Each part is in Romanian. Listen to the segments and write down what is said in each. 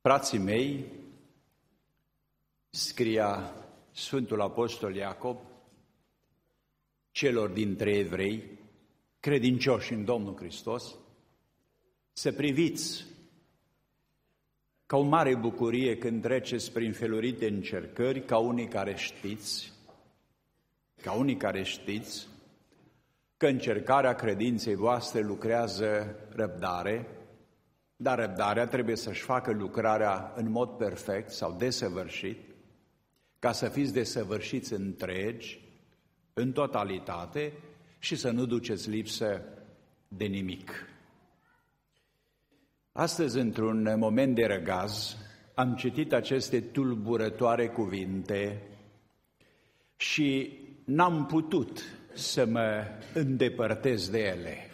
Frații mei, scria Sfântul Apostol Iacob celor dintre evrei, credincioși în Domnul Hristos, să priviți ca o mare bucurie când treceți prin felurite încercări, ca unii care știți că încercarea credinței voastre lucrează răbdare, dar răbdarea trebuie să-și facă lucrarea în mod perfect sau desăvârșit, ca să fiți desăvârșiți întregi, în totalitate și să nu duceți lipsă de nimic. Astăzi, într-un moment de răgaz, am citit aceste tulburătoare cuvinte și n-am putut să mă îndepărtez de ele.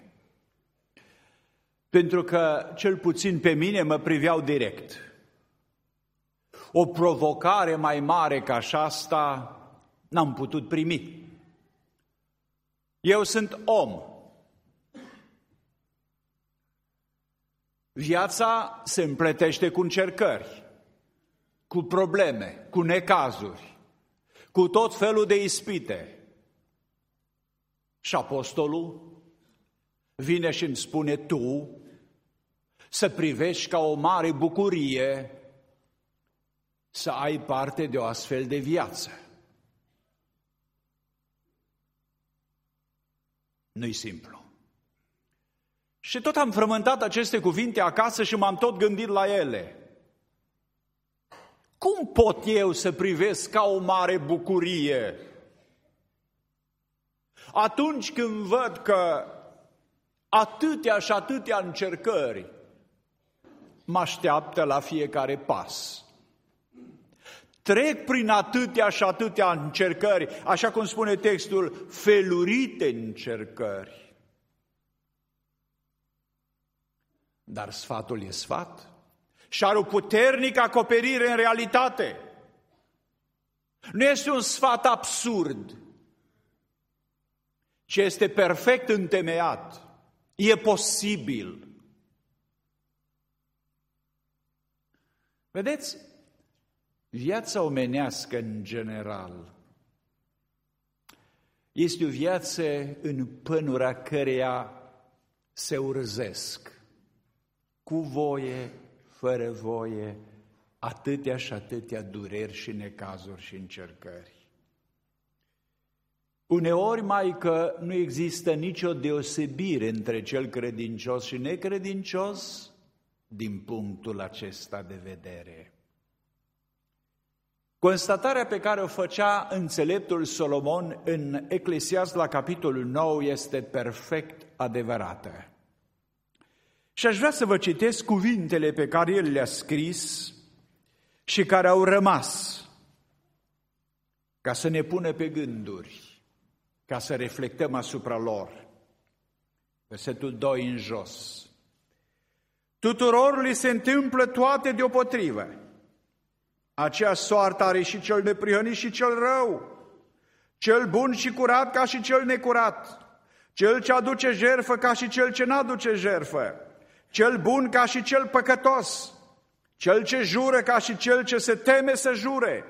Pentru că, cel puțin pe mine, mă priveau direct. O provocare mai mare ca aceasta n-am putut primi. Eu sunt om. Viața se împletește cu încercări, cu probleme, cu necazuri, cu tot felul de ispite. Și apostolul vine și îmi spune: tu să privești ca o mare bucurie să ai parte de o astfel de viață. Nu-i simplu. Și tot am frământat aceste cuvinte acasă și m-am tot gândit la ele. Cum pot eu să privesc ca o mare bucurie atunci când văd că atâtea și atâtea încercări mă așteaptă la fiecare pas? Trec prin atâtea și atâtea încercări, așa cum spune textul, felurite încercări. Dar sfatul e sfat și are o puternică acoperire în realitate. Nu este un sfat absurd, ci este perfect întemeiat. E posibil. Vedeți, viața omenească în general este o viață în pânura căreia se urzesc, cu voie, fără voie, atâtea și atâtea dureri și necazuri și încercări. Uneori, mai că nu există nicio deosebire între cel credincios și necredincios din punctul acesta de vedere. Constatarea pe care o făcea înțeleptul Solomon în Eclesiast la capitolul 9 este perfect adevărată. Și aș vrea să vă citesc cuvintele pe care el le-a scris și care au rămas, ca să ne pună pe gânduri, ca să reflectăm asupra lor. Versetul 2 în jos. Tuturor li se întâmplă toate deopotrivă. Aceeași soartă are și cel neprihănit și cel rău, cel bun și curat ca și cel necurat, cel ce aduce jertfă ca și cel ce n-aduce jertfă, cel bun ca și cel păcătos, cel ce jură ca și cel ce se teme să jure.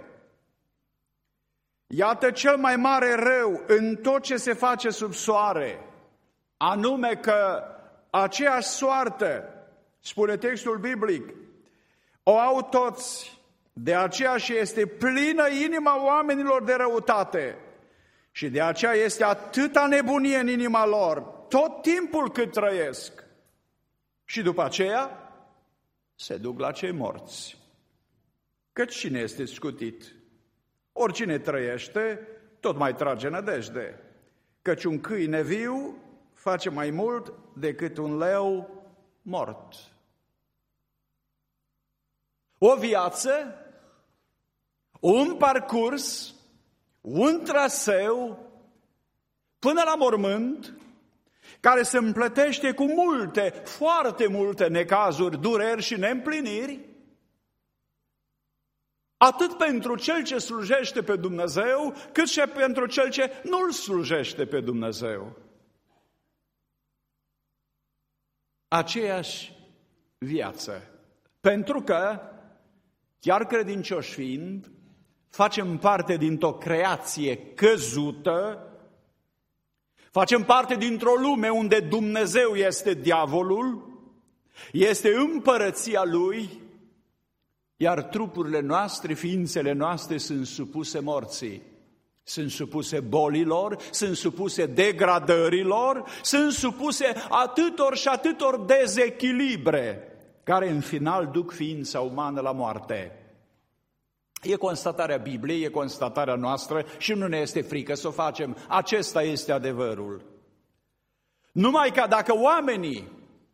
Iată cel mai mare rău în tot ce se face sub soare, anume că aceeași soartă, spune textul biblic, o au toți, de aceea și este plină inima oamenilor de răutate și de aceea este atâta nebunie în inima lor, tot timpul cât trăiesc. Și după aceea se duc la cei morți. Căci cine este scutit? Oricine trăiește, tot mai trage nădejde. Căci un câine viu face mai mult decât un leu mort. O viață, un parcurs, un traseu până la mormânt, care se împletește cu multe, foarte multe necazuri, dureri și neîmpliniri, atât pentru cel ce slujește pe Dumnezeu, cât și pentru cel ce nu-L slujește pe Dumnezeu. Aceeași viață, pentru că chiar credincioși fiind, facem parte dintr-o creație căzută, facem parte dintr-o lume unde Dumnezeu este diavolul, este împărăția lui, iar trupurile noastre, ființele noastre sunt supuse morții, sunt supuse bolilor, sunt supuse degradărilor, sunt supuse atâtor și atâtor dezechilibre, care în final duc ființa umană la moarte. E constatarea Bibliei, e constatarea noastră și nu ne este frică să o facem. Acesta este adevărul. Numai că dacă oamenii,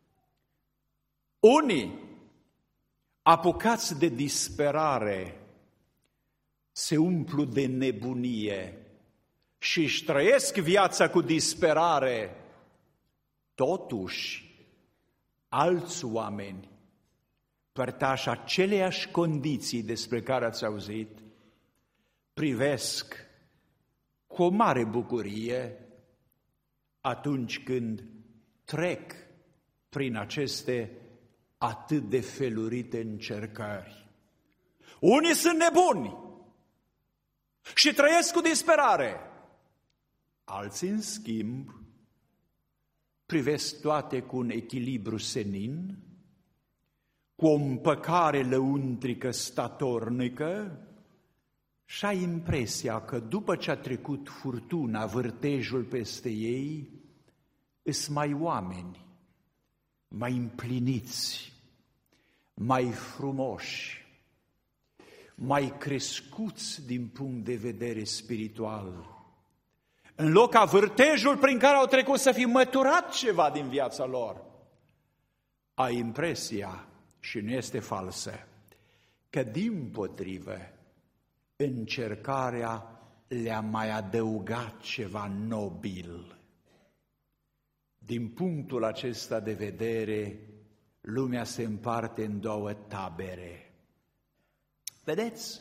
unii, apucați de disperare, se umplu de nebunie și își trăiesc viața cu disperare, totuși, alți oameni, părtași aceleași condiții despre care ați auzit, privesc cu o mare bucurie atunci când trec prin aceste atât de felurite încercări. Unii sunt nebuni și trăiesc cu disperare. Alții, în schimb, privesc toate cu un echilibru senin, cu o împăcare lăuntrică statornică și ai impresia că după ce a trecut furtuna, vârtejul peste ei, îs mai oameni, mai împliniți, mai frumoși, mai crescuți din punct de vedere spiritual. În loc ca vârtejul prin care au trecut să fi măturat ceva din viața lor, ai impresia, și nu este falsă, că dimpotrivă încercarea le-a mai adăugat ceva nobil. Din punctul acesta de vedere, lumea se împarte în două tabere. Vedeți?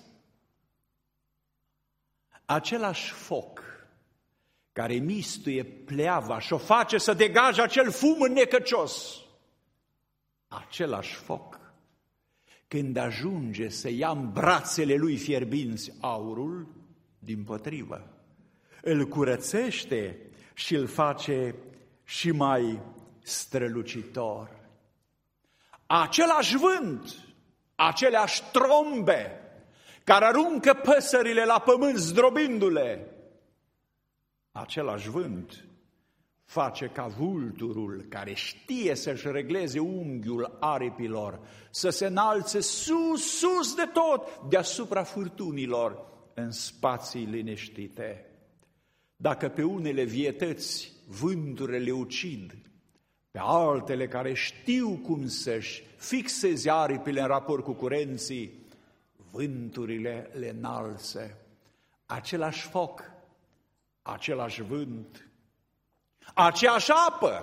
Același foc care mistuie pleava și o face să degaje acel fum înnecăcios, același foc, când ajunge să ia în brațele lui fierbinți aurul, dimpotrivă, îl curățește și îl face și mai strălucitor. Același vânt, aceleași trombe care aruncă păsările la pământ zdrobindu-le, același vânt face ca vulturul care știe să-și regleze unghiul aripilor să se înalțe sus, sus de tot, deasupra furtunilor, în spații liniștite. Dacă pe unele vietăți vânturile le ucid, pe altele care știu cum să-și fixeze aripile în raport cu curenții, vânturile le înalță. Același foc, același vânt, aceeași apă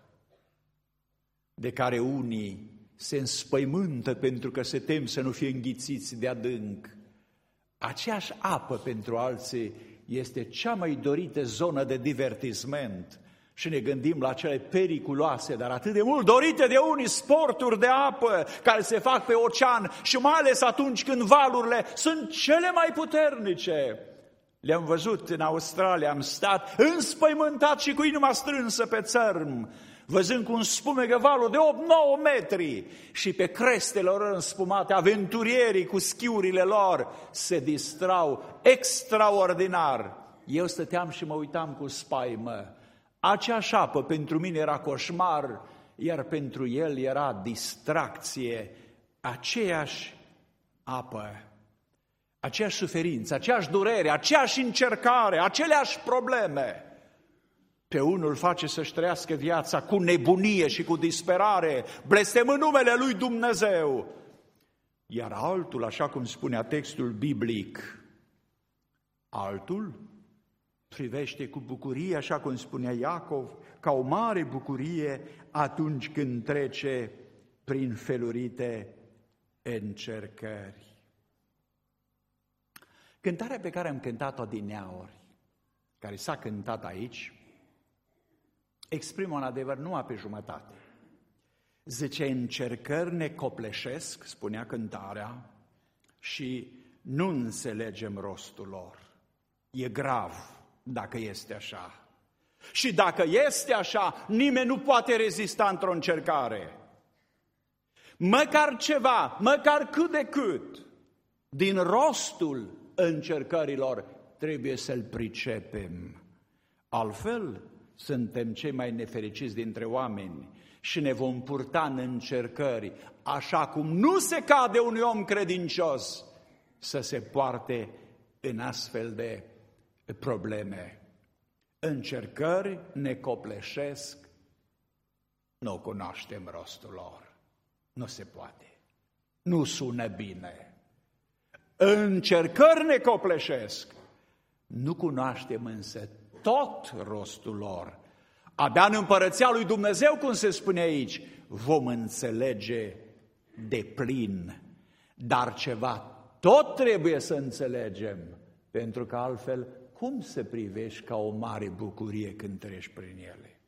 de care unii se înspăimântă pentru că se tem să nu fie înghițiți de adânc. Aceeași apă pentru alții este cea mai dorită zonă de divertisment și ne gândim la cele periculoase, dar atât de mult dorite de unii sporturi de apă care se fac pe ocean și mai ales atunci când valurile sunt cele mai puternice. Le-am văzut în Australia, am stat înspăimântat și cu inima strânsă pe țărm, văzând cum spumegă valul de 8-9 metri și pe crestele lor înspumate, aventurierii cu schiurile lor se distrau extraordinar. Eu stăteam și mă uitam cu spaimă. Aceeași apă pentru mine era coșmar, iar pentru el era distracție. Aceeași apă, aceeași suferință, aceeași durere, aceeași încercare, aceleași probleme. Pe unul face să-și trăiască viața cu nebunie și cu disperare, blestemând numele lui Dumnezeu. Iar altul, așa cum spunea textul biblic, altul privește cu bucurie, așa cum spunea Iacov, ca o mare bucurie atunci când trece prin felurite încercări. Cântarea pe care am cântat-o adineauri, care s-a cântat aici, exprimă un adevăr numai pe jumătate. Zice, încercări ne copleșesc, spunea cântarea, și nu înțelegem rostul lor. E grav dacă este așa. Și dacă este așa, nimeni nu poate rezista într-o încercare. Măcar ceva, măcar cât de cât, din rostul încercărilor trebuie să-l pricepem. Altfel, suntem cei mai nefericiți dintre oameni și ne vom purta în încercări, așa cum nu se cade unui om credincios să se poarte în astfel de probleme. Încercări ne copleșesc, nu cunoaștem rostul lor. Nu se poate. Nu sună bine. Încercări ne copleșesc. Nu cunoaștem însă tot rostul lor. Abia în împărăția lui Dumnezeu, cum se spune aici, vom înțelege deplin. Dar ceva tot trebuie să înțelegem, pentru că altfel cum să privești ca o mare bucurie când treci prin ele?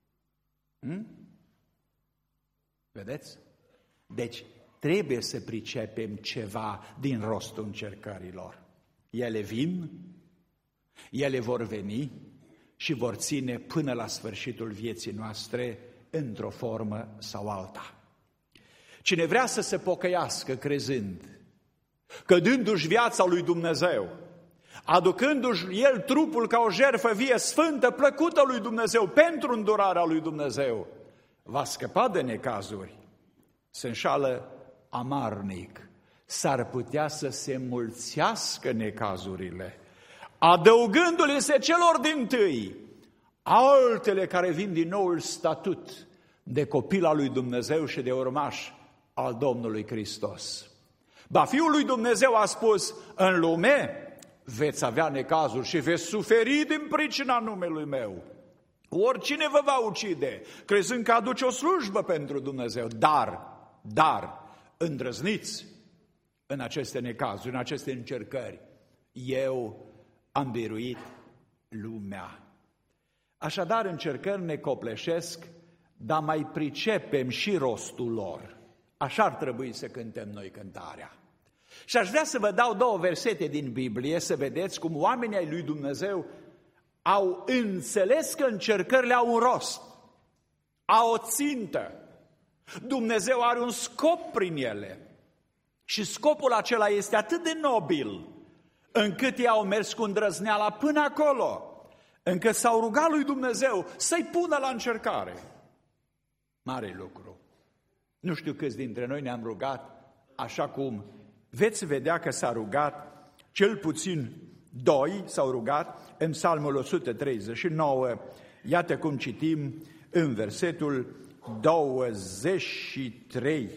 Vedeți? Deci trebuie să pricepem ceva din rostul încercărilor. Ele vin, ele vor veni și vor ține până la sfârșitul vieții noastre într-o formă sau alta. Cine vrea să se pocăiască crezând că dându-și viața lui Dumnezeu, aducându-și el trupul ca o jertfă vie, sfântă, plăcută lui Dumnezeu, pentru îndurarea lui Dumnezeu, va scăpa de necazuri, se înșală amarnic. S-ar putea să se mulțească necazurile, adăugându-le se celor dintâi altele care vin din noul statut de copil al lui Dumnezeu și de urmaș al Domnului Hristos. Ba, Fiul lui Dumnezeu a spus, în lume veți avea necazuri și veți suferi din pricina numelui meu. Oricine vă va ucide, crezând că aduce o slujbă pentru Dumnezeu, dar îndrăzniți în aceste necazuri, în aceste încercări. Eu am biruit lumea. Așadar, încercări ne copleșesc, dar mai pricepem și rostul lor. Așa ar trebui să cântăm noi cântarea. Și aș vrea să vă dau două versete din Biblie, să vedeți cum oamenii ai lui Dumnezeu au înțeles că încercările au un rost, au o țintă. Dumnezeu are un scop prin ele. Și scopul acela este atât de nobil, încât ei au mers cu îndrăzneala până acolo, încât s-au rugat lui Dumnezeu să-i pună la încercare. Mare lucru. Nu știu câți dintre noi ne-am rugat așa cum veți vedea că s-a rugat, cel puțin doi s-au rugat în Psalmul 139. Iată cum citim în versetul 23.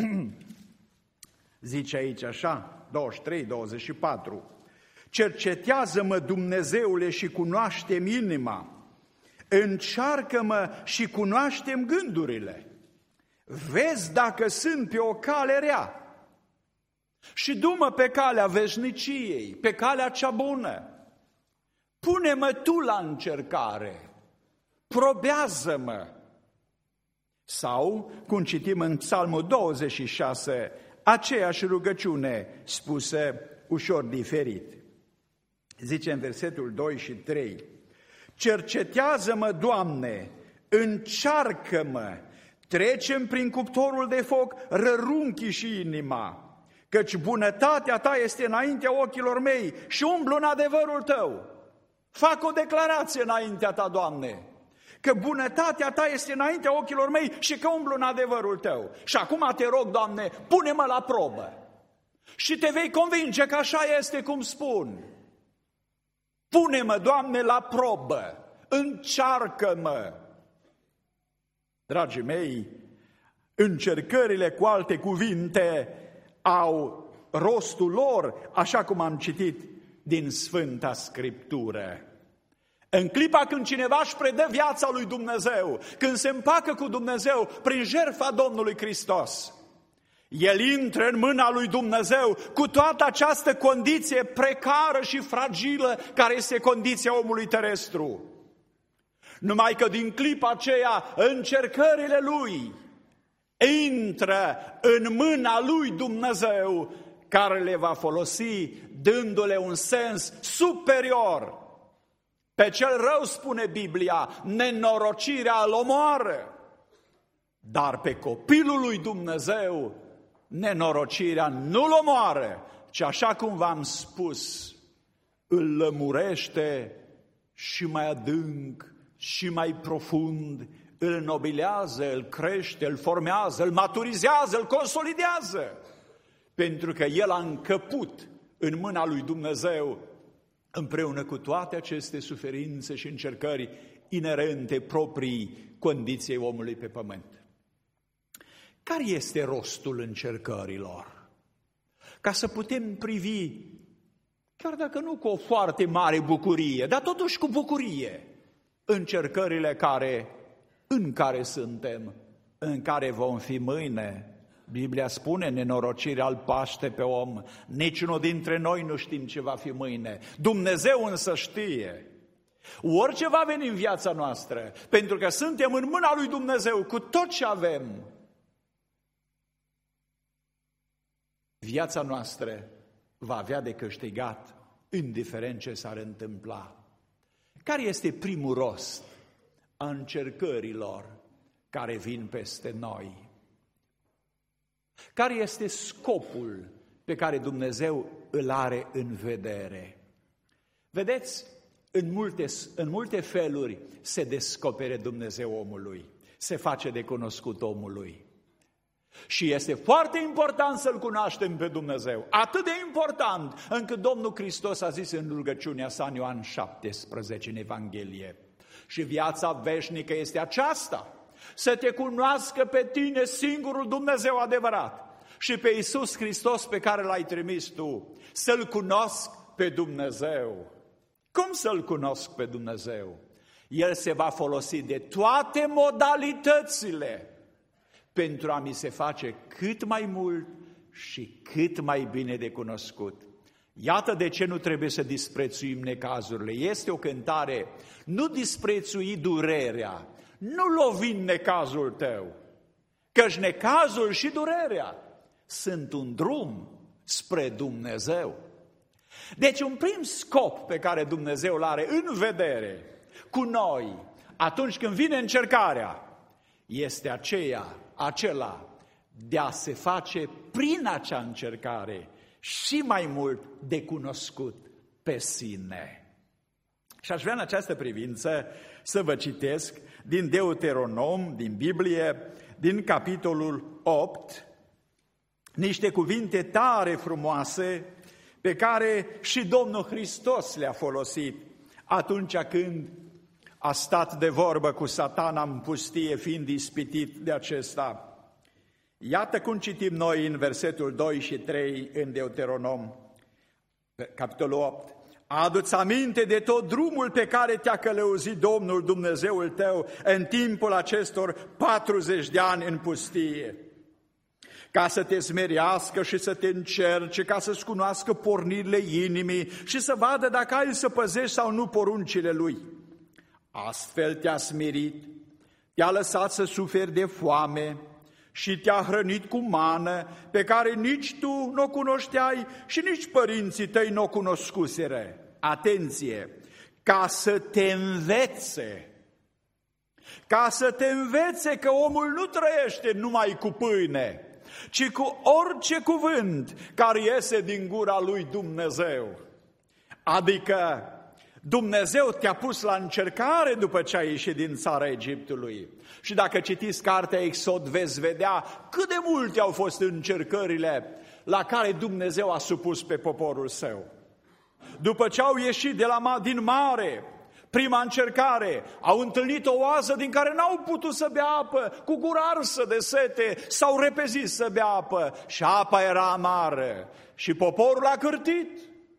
Zice aici așa, 23, 24. Cercetează-mă, Dumnezeule, și cunoaște-mi inima. Încearcă-mă și cunoaște-mi gândurile. Vezi dacă sunt pe o cale rea și du-mă pe calea veșniciei, pe calea cea bună. Pune-mă tu la încercare, probează-mă. Sau, cum citim în Psalmul 26, aceeași rugăciune spusă ușor diferit. Zice în versetul 2 și 3, cercetează-mă, Doamne, încearcă-mă, trecem prin cuptorul de foc, rărunchi și inima, căci bunătatea ta este înaintea ochilor mei și umblu în adevărul tău. Fac o declarație înaintea ta, Doamne, că bunătatea ta este înaintea ochilor mei și că umblu în adevărul tău. Și acum te rog, Doamne, pune-mă la probă și te vei convinge că așa este cum spun. Pune-mă, Doamne, la probă, încearcă-mă. Dragii mei, încercările, cu alte cuvinte, au rostul lor, așa cum am citit din Sfânta Scriptură. În clipa când cineva își predă viața lui Dumnezeu, când se împacă cu Dumnezeu prin jertfa Domnului Hristos, el intră în mâna lui Dumnezeu cu toată această condiție precară și fragilă care este condiția omului terestru. Numai că din clipa aceea încercările lui intră în mâna lui Dumnezeu care le va folosi dându-le un sens superior. Pe cel rău, spune Biblia, nenorocirea îl omoară, dar pe copilul lui Dumnezeu nenorocirea nu-l omoară, ci așa cum v-am spus, îl lămurește și mai adânc și mai profund, îl înnobilează, îl crește, îl formează, îl maturizează, îl consolidează, pentru că el a încăput în mâna lui Dumnezeu împreună cu toate aceste suferințe și încercări inerente proprii condiției omului pe pământ. Care este rostul încercărilor? Ca să putem privi, chiar dacă nu cu o foarte mare bucurie, dar totuși cu bucurie, încercările în care suntem, în care vom fi mâine. Biblia spune, nenorocirea îl paște pe om, niciunul dintre noi nu știm ce va fi mâine, Dumnezeu însă știe. Orice va veni în viața noastră, pentru că suntem în mâna lui Dumnezeu cu tot ce avem, viața noastră va avea de câștigat, indiferent ce s-ar întâmpla. Care este primul rost a încercărilor care vin peste noi? Care este scopul pe care Dumnezeu îl are în vedere? Vedeți, în multe feluri se descopere Dumnezeu omului, se face de cunoscut omului. Și este foarte important să-L cunoaștem pe Dumnezeu, atât de important încât Domnul Hristos a zis în rugăciunea sa în Ioan 17 în Evanghelie: și viața veșnică este aceasta, să te cunoască pe tine singurul Dumnezeu adevărat și pe Iisus Hristos pe care L-ai trimis tu, să-L cunosc pe Dumnezeu. Cum să-L cunosc pe Dumnezeu? El se va folosi de toate modalitățile pentru a mi se face cât mai mult și cât mai bine de cunoscut. Iată de ce nu trebuie să disprețuim necazurile. Este o cântare: nu disprețui durerea, nu lovi necazul tău, căci necazul și durerea sunt un drum spre Dumnezeu. Deci un prim scop pe care Dumnezeu îl are în vedere cu noi atunci când vine încercarea este acela de a se face prin acea încercare și mai mult de cunoscut pe sine. Și aș vrea în această privință să vă citesc din Deuteronom, din Biblie, din capitolul 8, niște cuvinte tare frumoase pe care și Domnul Hristos le-a folosit atunci când a stat de vorbă cu Satana în pustie, fiind ispitit de acesta. Iată cum citim noi în versetul 2 și 3 în Deuteronom, capitolul 8. Adu-ți aminte de tot drumul pe care te-a călăuzit Domnul Dumnezeul tău în timpul acestor 40 de ani în pustie, ca să te smerească și să te încerce, ca să-ți cunoască pornirile inimii și să vadă dacă ai să păzești sau nu poruncile Lui. Astfel te-a smerit, te-a lăsat să suferi de foame și te-a hrănit cu mană pe care nici tu nu o cunoșteai și nici părinții tăi nu o cunoscuseră. Atenție! Ca să te învețe. Ca să te învețe că omul nu trăiește numai cu pâine, ci cu orice cuvânt care iese din gura lui Dumnezeu. Adică Dumnezeu te-a pus la încercare după ce ai ieșit din țara Egiptului. Și dacă citiți cartea Exod, veți vedea cât de multe au fost încercările la care Dumnezeu a supus pe poporul său. După ce au ieșit din mare, prima încercare, au întâlnit o oază din care n-au putut să bea apă, cu gura arsă de sete, s-au repezit să bea apă și apa era amară și poporul a cârtit.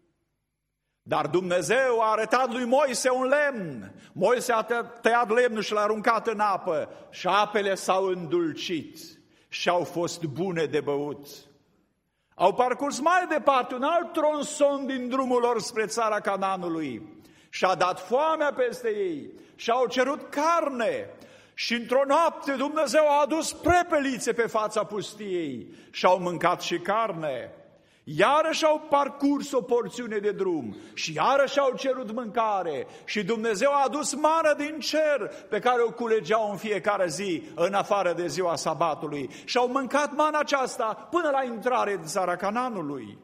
Dar Dumnezeu a arătat lui Moise un lemn. Moise a tăiat lemnul și l-a aruncat în apă și apele s-au îndulcit și au fost bune de băut. Au parcurs mai departe un alt tronson din drumul lor spre țara Canaanului și a dat foamea peste ei și au cerut carne. Și într-o noapte Dumnezeu a adus prepelițe pe fața pustiei și au mâncat și carne. Iarăși au parcurs o porțiune de drum și iarăși au cerut mâncare și Dumnezeu a adus mană din cer pe care o culegeau în fiecare zi, în afară de ziua sabatului. Și au mâncat mana aceasta până la intrare în țara Canaanului.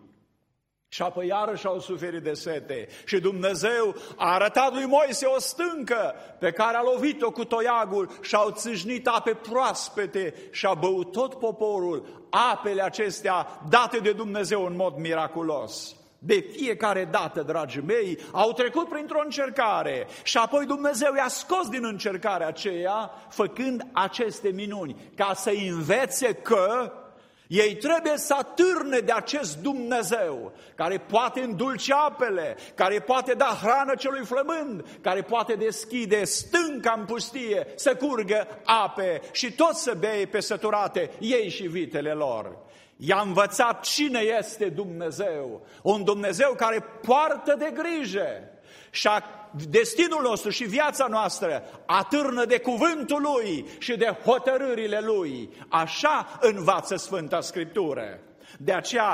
Și apoi iarăși au suferit de sete și Dumnezeu a arătat lui Moise o stâncă pe care a lovit-o cu toiagul și au țâșnit ape proaspete și a băut tot poporul apele acestea date de Dumnezeu în mod miraculos. De fiecare dată, dragii mei, au trecut printr-o încercare și apoi Dumnezeu i-a scos din încercarea aceea făcând aceste minuni ca să învețe că ei trebuie să atârne de acest Dumnezeu care poate îndulce apele, care poate da hrană celui flămând, care poate deschide stânca în pustie să curgă ape și tot să bei pe săturate, ei și vitele lor. I-a învățat cine este Dumnezeu, un Dumnezeu care poartă de grijă și destinul nostru și viața noastră atârnă de cuvântul Lui și de hotărârile Lui. Așa învață Sfânta Scriptură. De aceea,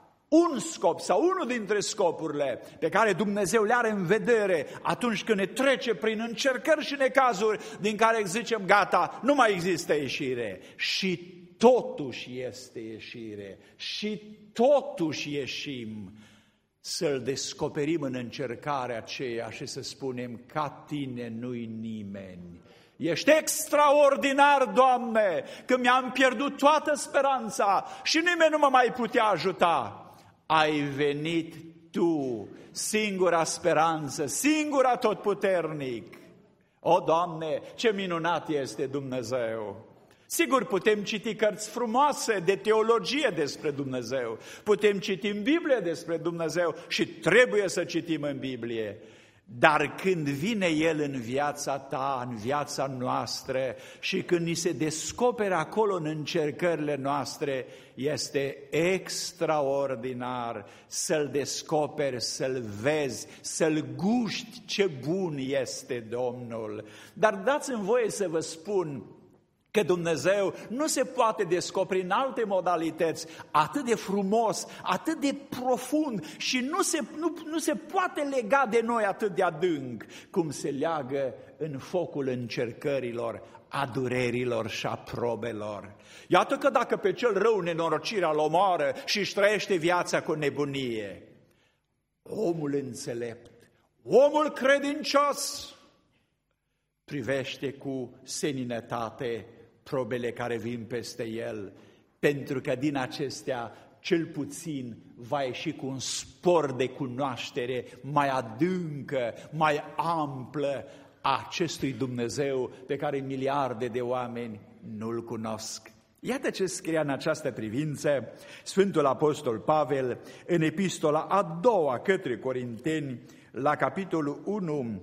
un scop sau unul dintre scopurile pe care Dumnezeu le are în vedere atunci când ne trece prin încercări și necazuri din care zicem gata, nu mai există ieșire. Și totuși este ieșire și totuși ieșim. Să-L descoperim în încercarea aceea și să spunem, ca Tine nu-i nimeni. Ești extraordinar, Doamne, că mi-am pierdut toată speranța și nimeni nu mă mai putea ajuta. Ai venit Tu, singura speranță, singura atotputernic. O, Doamne, ce minunat este Dumnezeu! Sigur, putem citi cărți frumoase de teologie despre Dumnezeu, putem citi în Biblie despre Dumnezeu și trebuie să citim în Biblie. Dar când vine El în viața ta, în viața noastră și când ni se descoperă acolo în încercările noastre, este extraordinar să-L descoperi, să-L vezi, să-L guști ce bun este Domnul. Dar dați-mi voie să vă spun că Dumnezeu nu se poate descoperi în alte modalități atât de frumos, atât de profund și nu se poate lega de noi atât de adânc cum se leagă în focul încercărilor, a durerilor și a probelor. Iată că dacă pe cel rău nenorocirea îl omoară și își trăiește viața cu nebunie, omul înțelept, omul credincios privește cu seninătate probele care vin peste el, pentru că din acestea cel puțin va ieși cu un spor de cunoaștere mai adâncă, mai amplă a acestui Dumnezeu pe care miliarde de oameni nu-L cunosc. Iată ce scria în această privință Sfântul Apostol Pavel în epistola a doua către Corinteni, la capitolul 1,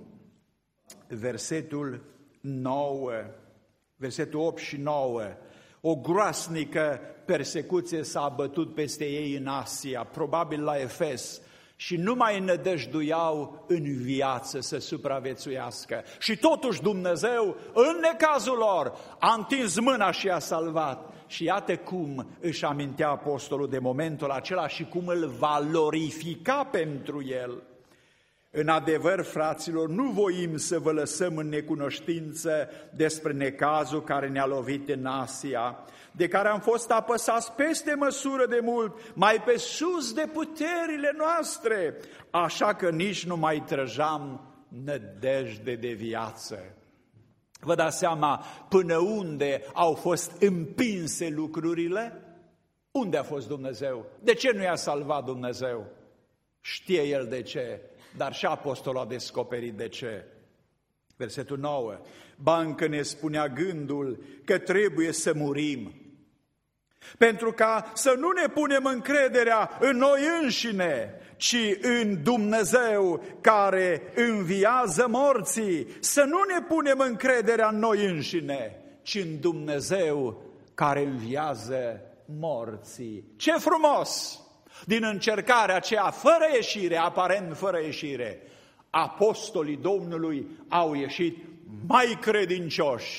versetul 9, versetul 8 și 9. O groasnică persecuție s-a abătut peste ei în Asia, probabil la Efes, și nu mai nădăjduiau în viață să supraviețuiască. Și totuși Dumnezeu, în necazul lor, a întins mâna și i-a salvat. Și iată cum își amintea apostolul de momentul acela și cum îl valorifica pentru el. În adevăr, fraților, nu voim să vă lăsăm în necunoștință despre necazul care ne-a lovit în Asia, de care am fost apăsați peste măsură de mult, mai pe sus de puterile noastre, așa că nici nu mai trăgeam nădejde de viață. Vă dați seama până unde au fost împinse lucrurile? Unde a fost Dumnezeu? De ce nu i-a salvat Dumnezeu? Știe El de ce, dar și apostolul a descoperit de ce. Versetul 9. Ba încă ne spunea gândul că trebuie să murim, pentru ca să nu ne punem încrederea în noi înșine, ci în Dumnezeu care înviază morții. Să nu ne punem încrederea în noi înșine, ci în Dumnezeu care înviază morții. Ce frumos! Din încercarea aceea fără ieșire, aparent fără ieșire, apostolii Domnului au ieșit mai credincioși,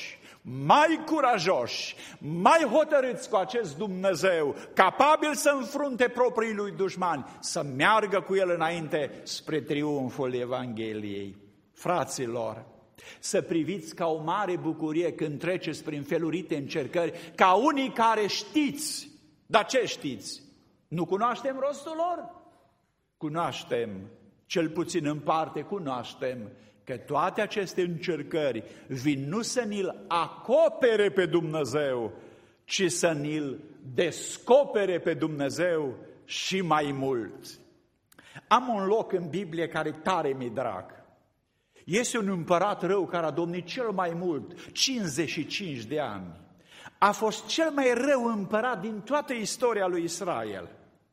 mai curajoși, mai hotărâți cu acest Dumnezeu, capabil să înfrunte proprii lui dușmani, să meargă cu El înainte spre triumful Evangheliei. Fraților, să priviți ca o mare bucurie când treceți prin felurite încercări, ca unii care știți, dar ce știți? Nu cunoaștem rostul lor? Cunoaștem, cel puțin în parte cunoaștem, că toate aceste încercări vin nu să ni-L acopere pe Dumnezeu, ci să ni-L descopere pe Dumnezeu și mai mult. Am un loc în Biblie care tare mi-e drag. Este un împărat rău care a domnit cel mai mult, 55 de ani. A fost cel mai rău împărat din toată istoria lui Israel.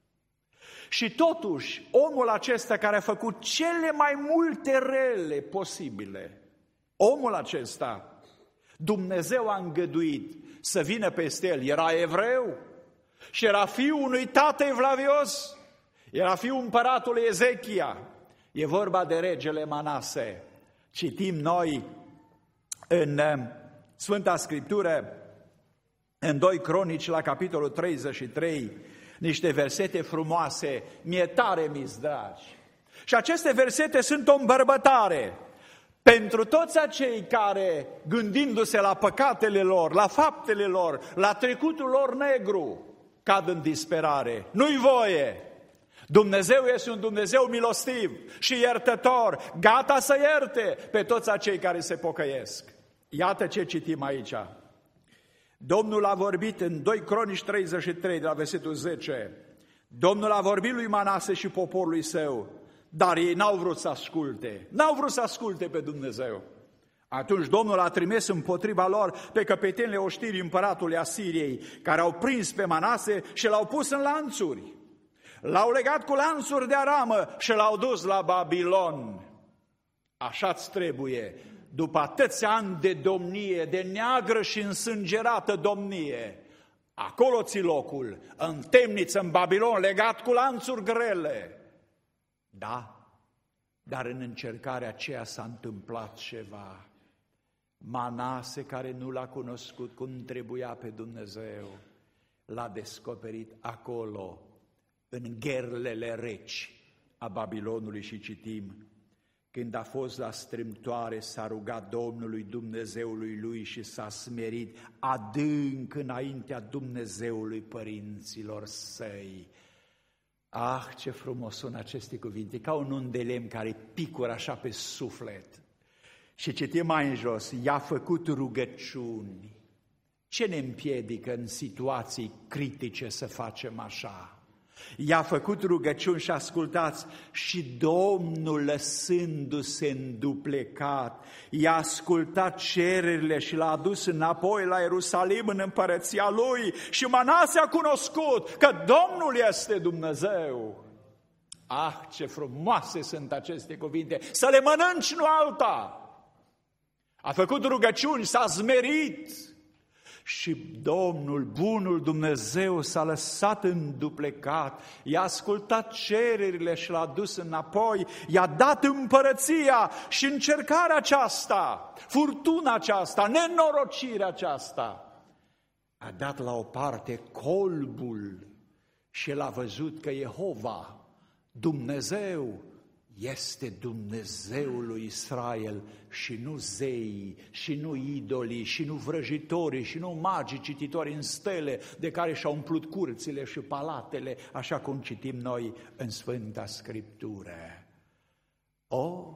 Și totuși, omul acesta care a făcut cele mai multe rele posibile, omul acesta, Dumnezeu a îngăduit să vină peste el. Era evreu și era fiul unui tată evlavios, era fiul împăratului Ezechia. E vorba de regele Manase. Citim noi în Sfânta Scriptură, în 2 Cronici, la capitolul 33, niște versete frumoase, mie tare mi-s dragi. Și aceste versete sunt o îmbărbătare pentru toți acei care, gândindu-se la păcatele lor, la faptele lor, la trecutul lor negru, cad în disperare. Nu-i voie! Dumnezeu este un Dumnezeu milostiv și iertător, gata să ierte pe toți acei care se pocăiesc. Iată ce citim aici. Domnul a vorbit în 2 Cronici 33, de la versetul 10. Domnul a vorbit lui Manase și poporului său, dar ei n-au vrut să asculte. N-au vrut să asculte pe Dumnezeu. Atunci Domnul a trimis împotriva lor pe căpetenile oștirii împăratului Asiriei, care au prins pe Manase și l-au pus în lanțuri. L-au legat cu lanțuri de aramă și l-au dus la Babilon. Așa-ți trebuie, după atâția ani de domnie, de neagră și însângerată domnie, acolo ți locul, în temniță, în Babilon, legat cu lanțuri grele. Da, dar în încercarea aceea s-a întâmplat ceva. Manase, care nu l-a cunoscut cum trebuia pe Dumnezeu, l-a descoperit acolo, în gherlele reci a Babilonului, și citim: când a fost la strâmtoare, s-a rugat Domnului Dumnezeului lui și s-a smerit adânc înaintea Dumnezeului părinților săi. Ah, ce frumos sunt aceste cuvinte, ca un un de lemn care picură așa pe suflet. Și citim mai în jos: i-a făcut rugăciuni. Ce ne împiedică în situații critice să facem așa? I-a făcut rugăciuni și ascultați, și Domnul, lăsându-se înduplecat, i-a ascultat cererile și l-a adus înapoi la Ierusalim în împărăția lui, și Manase a cunoscut că Domnul este Dumnezeu. Ah, ce frumoase sunt aceste cuvinte! Să le mănânci, nu alta! A făcut rugăciuni, s-a smerit. Și Domnul, bunul Dumnezeu, s-a lăsat înduplecat, i-a ascultat cererile și l-a dus înapoi, i-a dat împărăția, și încercarea aceasta, furtuna aceasta, nenorocirea aceasta, a dat la o parte colbul și el a văzut că Jehova, Dumnezeu, este Dumnezeul lui Israel și nu zeii, și nu idolii, și nu vrăjitorii, și nu magii cititori în stele de care și-au umplut curțile și palatele, așa cum citim noi în Sfânta Scriptură. O,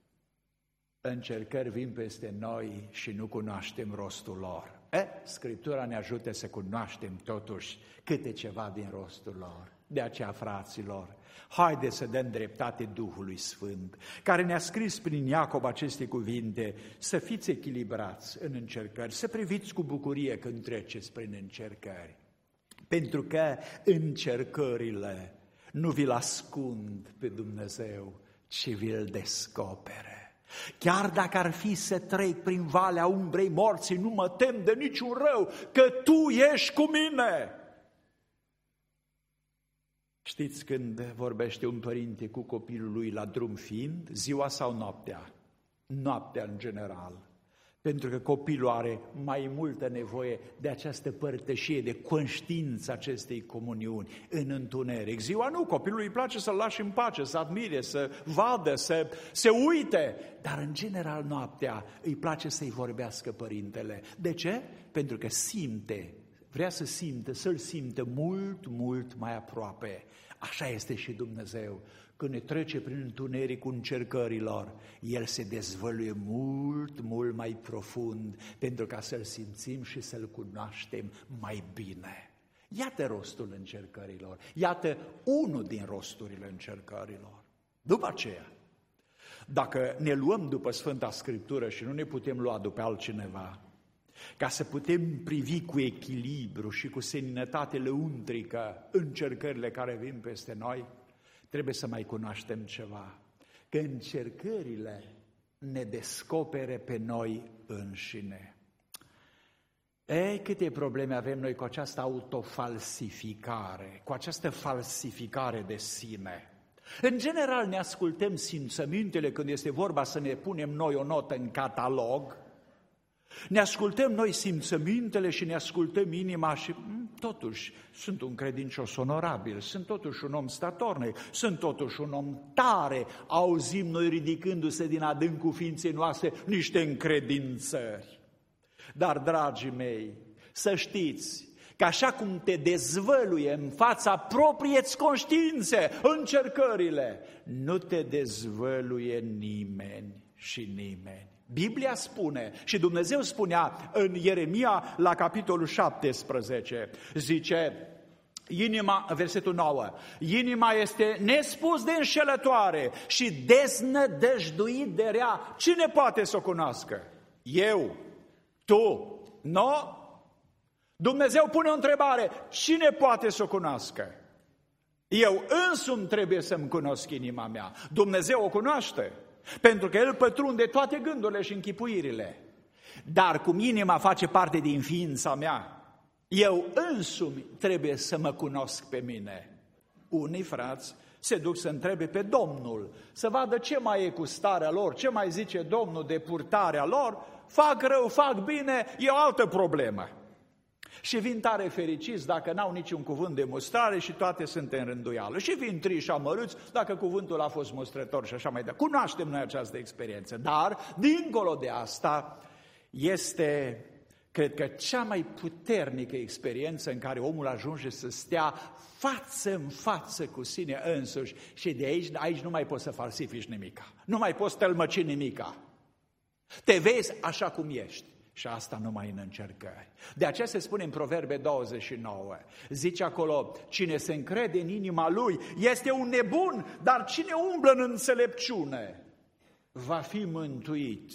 încercări vin peste noi și nu cunoaștem rostul lor. Scriptura ne ajută să cunoaștem totuși câte ceva din rostul lor. De aceea, fraților, haideți să dăm dreptate Duhului Sfânt, care ne-a scris prin Iacob aceste cuvinte: să fiți echilibrați în încercări, să priviți cu bucurie când treceți prin încercări, pentru că încercările nu vi-l ascund pe Dumnezeu, ci vi-l descopere. Chiar dacă ar fi să trec prin valea umbrei morții, nu mă tem de niciun rău, că Tu ești cu mine. Știți când vorbește un părinte cu copilul lui la drum fiind, ziua sau noaptea? Noaptea în general. Pentru că copilul are mai multă nevoie de această părtășie, de conștiință acestei comuniuni în întuneric. Ziua nu, copilului îi place să-l lași în pace, să admire, să vadă, să se uite, dar în general noaptea îi place să-i vorbească părintele. De ce? Pentru că simte, vrea să simte, să-l simte mult, mult mai aproape. Așa este și Dumnezeu. Când ne trece prin întunericul încercărilor, El se dezvăluie mult, mult mai profund, pentru ca să-L simțim și să-L cunoaștem mai bine. Iată rostul încercărilor, iată unul din rosturile încercărilor. După aceea, dacă ne luăm după Sfânta Scriptură și nu ne putem lua după altcineva, ca să putem privi cu echilibru și cu seninătate lăuntrică încercările care vin peste noi, trebuie să mai cunoaștem ceva, că încercările ne descopere pe noi înșine. Câte probleme avem noi cu această autofalsificare, cu această falsificare de sine. În general ne ascultăm simțămintele când este vorba să ne punem noi o notă în catalog, ne ascultăm noi simțămintele și ne ascultăm inima și totuși sunt un credincios onorabil, sunt totuși un om statornic, sunt totuși un om tare, auzim noi ridicându-se din adâncul ființei noastre niște încredințări. Dar, dragii mei, să știți că așa cum te dezvăluie în fața propriei-ți conștiințe încercările, nu te dezvăluie nimeni și nimeni. Biblia spune și Dumnezeu spunea în Ieremia la capitolul 17, zice, inima, versetul 9, inima este nespus de înșelătoare și deznădăjduit de rea. Cine poate să o cunoască? Eu, tu, nu? Dumnezeu pune o întrebare, cine poate să o cunoască? Eu însumi trebuie să-mi cunosc inima mea. Dumnezeu o cunoaște. Pentru că El pătrunde toate gândurile și închipuirile. Dar cum inima face parte din ființa mea, eu însumi trebuie să mă cunosc pe mine. Unii frați se duc să întrebe pe Domnul, să vadă ce mai e cu starea lor, ce mai zice Domnul de purtarea lor, fac rău, fac bine, e o altă problemă. Și vin tare fericiți dacă n-au niciun cuvânt de mustrare și toate sunt în rânduială. Și vin triși amărâți dacă cuvântul a fost mustrător și așa mai departe. Cunoaștem noi această experiență, dar dincolo de asta este, cred că, cea mai puternică experiență în care omul ajunge să stea față în față cu sine însuși și de aici nu mai poți să falsifici nimica, nu mai poți tălmăci nimica. Te vezi așa cum ești. Și asta numai în încercări. De aceea se spune în Proverbe 29, zice acolo, cine se încrede în inima lui este un nebun, dar cine umblă în înțelepciune va fi mântuit.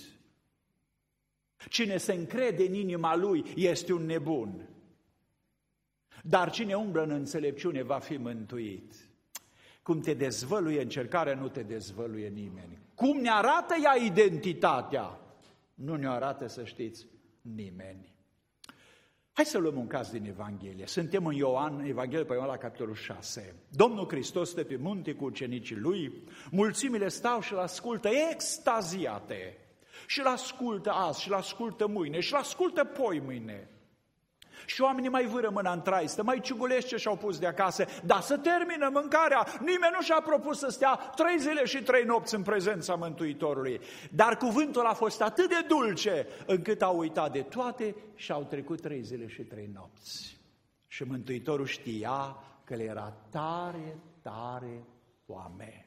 Cine se încrede în inima lui este un nebun, dar cine umblă în înțelepciune va fi mântuit. Cum te dezvăluie încercarea, nu te dezvăluie nimeni. Cum ne arată ea identitatea, nu ne arată, să știți, nimeni. Hai să luăm un caz din Evanghelie. Suntem în Ioan, Evanghelia pe Ioan la capitolul 6. Domnul Hristos stă pe munte cu ucenicii lui, mulțimile stau și îl ascultă extaziate. Și îl ascultă azi, și îl ascultă mâine, și îl ascultă poi mâine. Și oamenii mai vâră mâna în traistă, mai ciugulesc ce și-au pus de acasă, dar să termină mâncarea. Nimeni nu și-a propus să stea 3 zile și 3 nopți în prezența Mântuitorului. Dar cuvântul a fost atât de dulce, încât au uitat de toate și au trecut 3 zile și 3 nopți. Și Mântuitorul știa că le era tare, tare foame.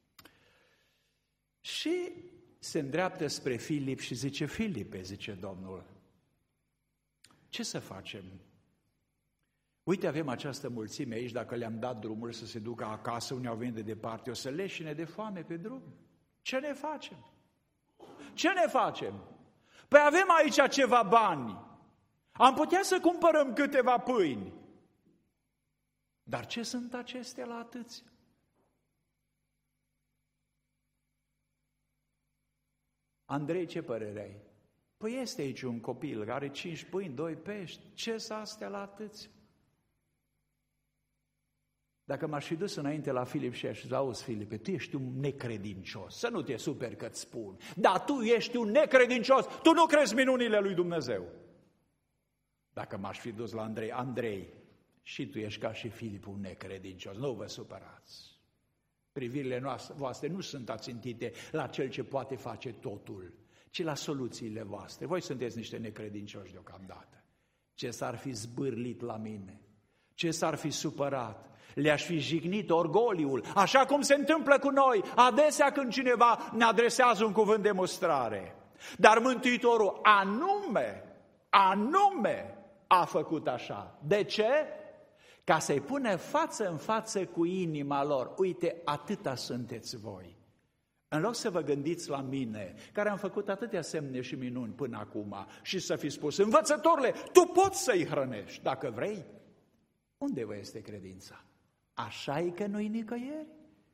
Și se îndreaptă spre Filip și zice, Filipe, zice Domnul, ce să facem? Uite, avem această mulțime aici, dacă le-am dat drumul să se ducă acasă, unii au venit de departe, o să leșine de foame pe drum. Ce ne facem? Ce ne facem? Păi avem aici ceva bani. Am putea să cumpărăm câteva pâini. Dar ce sunt acestea la atâția? Andrei, ce părere ai? Păi este aici un copil care are 5 pâini, 2 pești. Ce sunt astea la atâția? Dacă m-aș fi dus înainte la Filip și aș zis, auzi, Filipe, tu ești un necredincios, să nu te superi că-ți spun, dar tu ești un necredincios, tu nu crezi minunile lui Dumnezeu. Dacă m-aș fi dus la Andrei, și tu ești ca și Filip un necredincios, nu vă supărați. Privirile voastre nu sunt ațintite la cel ce poate face totul, ci la soluțiile voastre. Voi sunteți niște necredincioși deocamdată. Ce s-ar fi zbârlit la mine, ce s-ar fi supărat, le-aș fi jignit orgoliul, așa cum se întâmplă cu noi, adesea când cineva ne adresează un cuvânt de mustrare. Dar Mântuitorul anume a făcut așa. De ce? Ca să-i pune față în față cu inima lor. Uite, atâta sunteți voi. În loc să vă gândiți la mine, care am făcut atâtea semne și minuni până acum, și să fi spus, învățătorule, tu poți să-i hrănești, dacă vrei. Unde vă este credința? Așa e că nu-i nicăieri?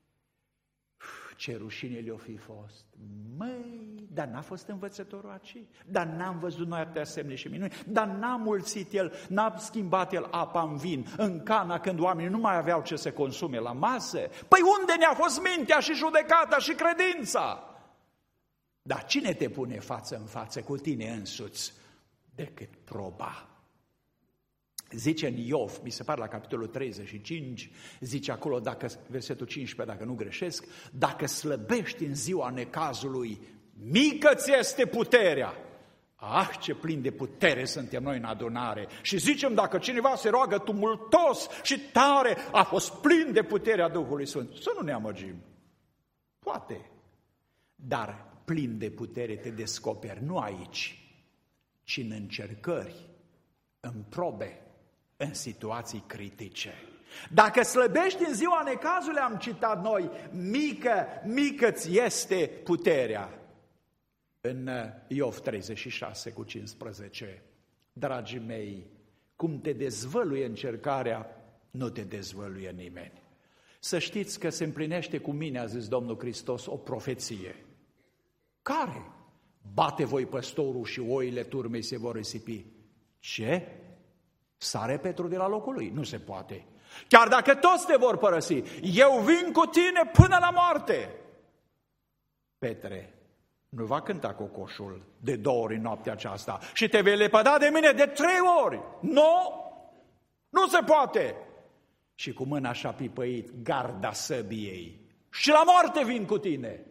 Ce rușine le-o fi fost! Măi, dar n-a fost învățătorul aci, dar n-am văzut noi atâtea semne și minuni, dar n-a mulțit el, n-a schimbat el apa în vin, în Cana, când oamenii nu mai aveau ce să consume la masă. Păi unde ne-a fost mintea și judecata și credința? Dar cine te pune față în față cu tine însuți decât proba? Zice în Iov, mi se pare la capitolul 35, zice acolo, versetul 15, dacă nu greșesc, dacă slăbești în ziua necazului, mică-ți este puterea. Ah, ce plin de putere suntem noi în adunare. Și zicem, dacă cineva se roagă tumultos și tare, a fost plin de puterea Duhului Sfânt. Să nu ne amăgim. Poate. Dar plin de putere te descoperi nu aici, ci în încercări, în probe, în situații critice. Dacă slăbești în ziua necazului, am citat noi, mică-ți este puterea. În Iov 36 cu 15, dragii mei, cum te dezvăluie încercarea, nu te dezvăluie nimeni. Să știți că se împlinește cu mine, a zis Domnul Hristos, o profeție. Care? Bate voi păstorul și oile turmei se vor risipi. Ce? Sare Petru de la locul lui? Nu se poate. Chiar dacă toți te vor părăsi, eu vin cu tine până la moarte. Petre, nu va cânta cocoșul de 2 ori în noaptea aceasta și te vei lepăda de mine de 3 ori. Nu se poate. Și cu mâna și-a pipăit garda săbiei. Și la moarte vin cu tine.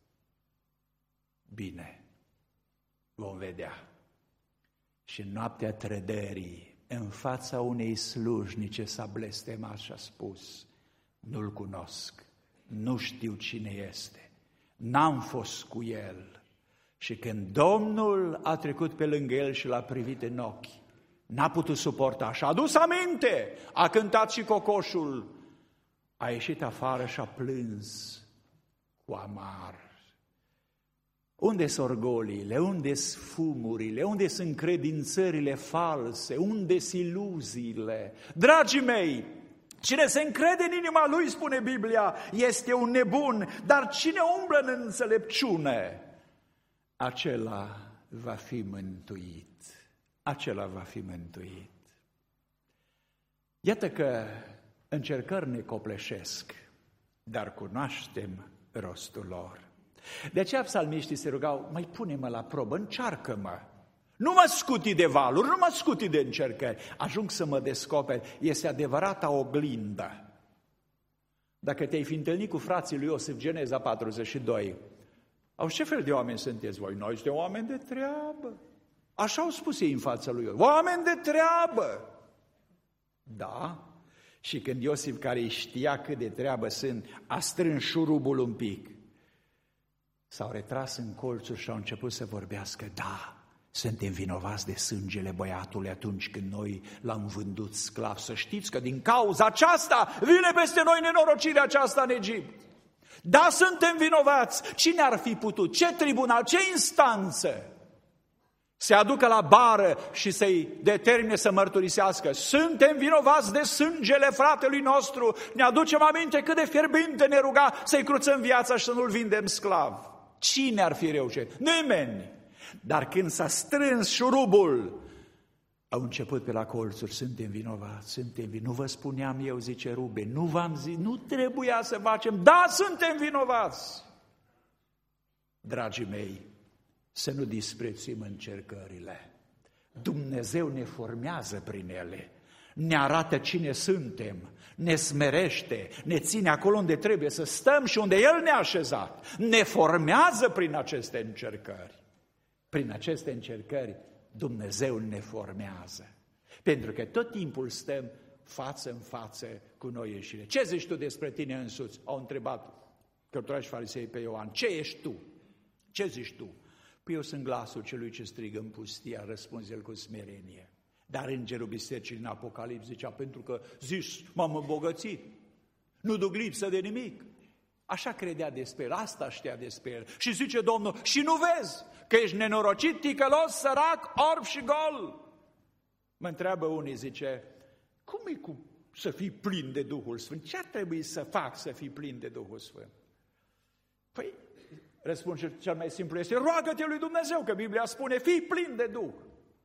Bine, vom vedea. Și în noaptea trădării, în fața unei slujnice s-a blestemat și a spus, nu-l cunosc, nu știu cine este, n-am fost cu el. Și când Domnul a trecut pe lângă el și l-a privit în ochi, n-a putut suporta și a adus aminte, a cântat și cocoșul, a ieșit afară și a plâns cu amar. Unde sunt orgoliile? Unde sunt fumurile? Unde sunt încredințările false? Unde sunt iluziile? Dragii mei, cine se încrede în inima lui, spune Biblia, este un nebun, dar cine umblă în înțelepciune, acela va fi mântuit. Acela va fi mântuit. Iată că încercări ne copleșesc, dar cunoaștem rostul lor. De aceea psalmiștii se rugau, mai pune-mă la probă, încearcă-mă. Nu mă scuti de valuri, nu mă scuti de încercări. Ajung să mă descoperi, este adevărata oglindă. Dacă te-ai fi întâlnit cu frații lui Iosif, Geneza 42, auzi, ce fel de oameni sunteți voi? Noi suntem oameni de treabă. Așa au spus ei în fața lui Iosif, oameni de treabă. Da, și când Iosif, care știa cât de treabă sunt, a strâns șurubul un pic, s-au retras în colțuri și au început să vorbească. Da, suntem vinovați de sângele băiatului atunci când noi l-am vândut sclav. Să știți că din cauza aceasta vine peste noi nenorocirea aceasta în Egipt. Da, suntem vinovați. Cine ar fi putut? Ce tribunal? Ce instanță? Se aducă la bară și să-i determine să mărturisească. Suntem vinovați de sângele fratelui nostru. Ne aducem aminte cât de fierbinte ne ruga să-i cruțăm viața și să nu-l vindem sclav. Cine ar fi reușit? Nimeni. Dar când s-a strâns șurubul, Au început pe la colțuri, suntem vinovați, nu vă spuneam eu, zice Ruben, nu v-am zis, nu trebuia să facem, da, suntem vinovați. Dragii mei, să nu disprețuim încercările. Dumnezeu ne formează prin ele, ne arată cine suntem, ne smerește, ne ține acolo unde trebuie să stăm și unde El ne-a așezat. Ne formează prin aceste încercări. Prin aceste încercări Dumnezeu ne formează. Pentru că tot timpul stăm față în față cu noi înșine. Ce zici tu despre tine însuți? Au întrebat cărturași farisei pe Ioan. Ce ești tu? Ce zici tu? Păi eu sunt glasul celui ce strigă în pustia, răspunde el cu smerenie. Dar îngerul bisericii în Apocalips zicea, pentru că zici, m-am îmbogățit, nu duc lipsă de nimic. Așa credea despre el, asta știa despre el. Și zice Domnul, și nu vezi că ești nenorocit, ticălos, sărac, orb și gol? Mă întreabă unii, zice, cum e să fii plin de Duhul Sfânt? Ce ar trebui să fac să fii plin de Duhul Sfânt? Păi, răspunsul cel mai simplu este, roagă-te lui Dumnezeu, că Biblia spune, fii plin de Duh.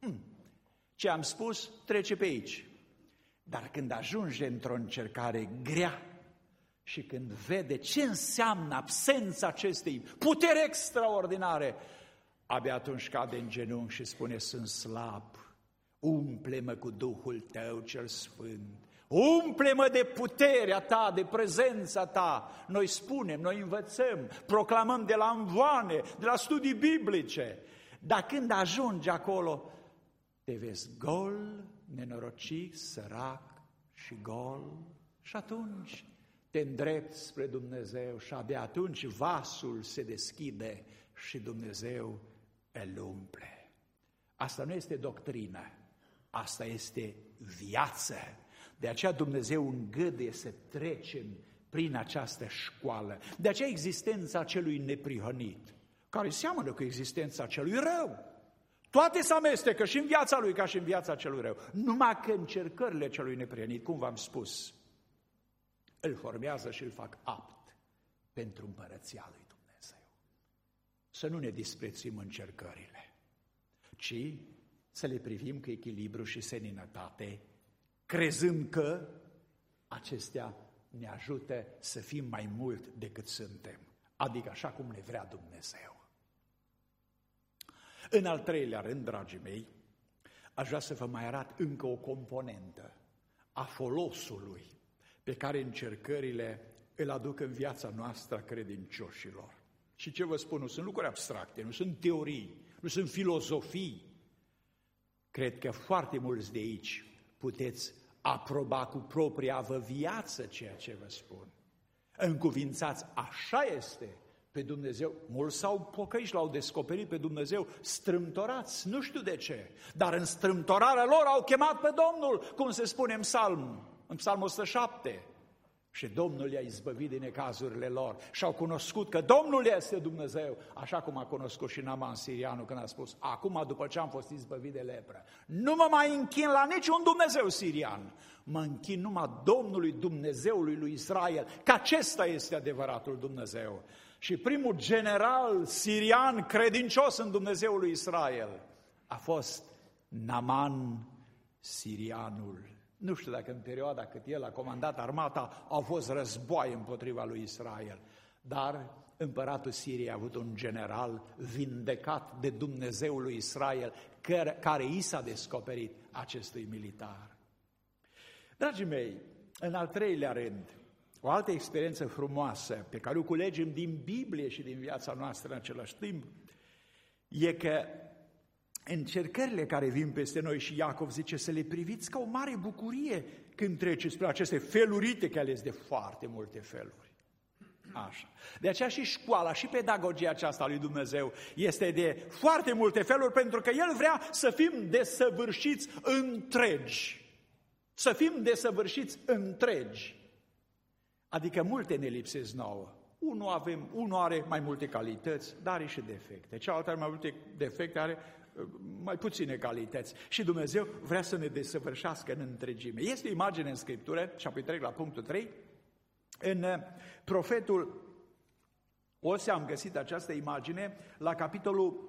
Ce am spus trece pe aici. Dar când ajunge într-o încercare grea și când vede ce înseamnă absența acestei puteri extraordinare, abia atunci cade în genunchi și spune, sunt slab, umple-mă cu Duhul Tău cel Sfânt, umple-mă de puterea Ta, de prezența Ta. Noi spunem, noi învățăm, proclamăm de la învoane, de la studii biblice, dar când ajungi acolo, te vezi gol, nenorocit, sărac și gol și atunci te îndrepți spre Dumnezeu și abia atunci vasul se deschide și Dumnezeu îl umple. Asta nu este doctrină, asta este viață. De aceea Dumnezeu îngăduie să trecem prin această școală. De aceea existența celui neprihănit, care seamănă cu existența celui rău. Toate se amestecă și în viața lui ca și în viața celui rău. Numai că încercările celui neprihănit, cum v-am spus, îl formează și îl fac apt pentru împărăția lui Dumnezeu. Să nu ne disprețuim încercările, ci să le privim cu echilibru și seninătate, crezând că acestea ne ajută să fim mai mult decât suntem, adică așa cum ne vrea Dumnezeu. În al treilea rând, dragii mei, aș vrea să vă mai arăt încă o componentă a folosului pe care încercările îl aduc în viața noastră a credincioșilor. Și ce vă spun, nu sunt lucruri abstracte, nu sunt teorii, nu sunt filozofii. Cred că foarte mulți de aici puteți aproba cu propria vă viață ceea ce vă spun. Încuvințați, așa este, pe Dumnezeu. Mulți s-au pocăit, l-au descoperit pe Dumnezeu, strâmtorați, nu știu de ce, dar în strâmtorarea lor au chemat pe Domnul, cum se spune în Psalmul 107. Și Domnul i-a izbăvit din necazurile lor și au cunoscut că Domnul este Dumnezeu, așa cum a cunoscut și Naaman sirianul când a spus, acum după ce am fost izbăvit de lepră, nu mă mai închin la niciun Dumnezeu sirian, mă închin numai Domnului Dumnezeului lui Israel, că acesta este adevăratul Dumnezeu. Și primul general sirian credincios în Dumnezeul lui Israel a fost Naaman sirianul. Nu știu dacă în perioada cât el a comandat armata au fost războaie împotriva lui Israel, dar împăratul Siriei a avut un general vindecat de Dumnezeul lui Israel, care i s-a descoperit acestui militar. Dragii mei, în al treilea rând, o altă experiență frumoasă pe care o culegem din Biblie și din viața noastră în același timp, e că încercările care vin peste noi, și Iacov zice să le priviți ca o mare bucurie când treceți spre aceste felurite, că ales de foarte multe feluri. Așa. De aceea și școala, și pedagogia aceasta lui Dumnezeu este de foarte multe feluri, pentru că El vrea să fim desăvârșiți întregi. Să fim desăvârșiți întregi. Adică multe ne lipsesc nouă. Unul are mai multe calități, dar are și defecte. Cealaltă are mai multe defecte, are mai puține calități. Și Dumnezeu vrea să ne desăvârșească în întregime. Este o imagine în Scriptură, și apoi trec la punctul 3, în profetul Osea am găsit această imagine la capitolul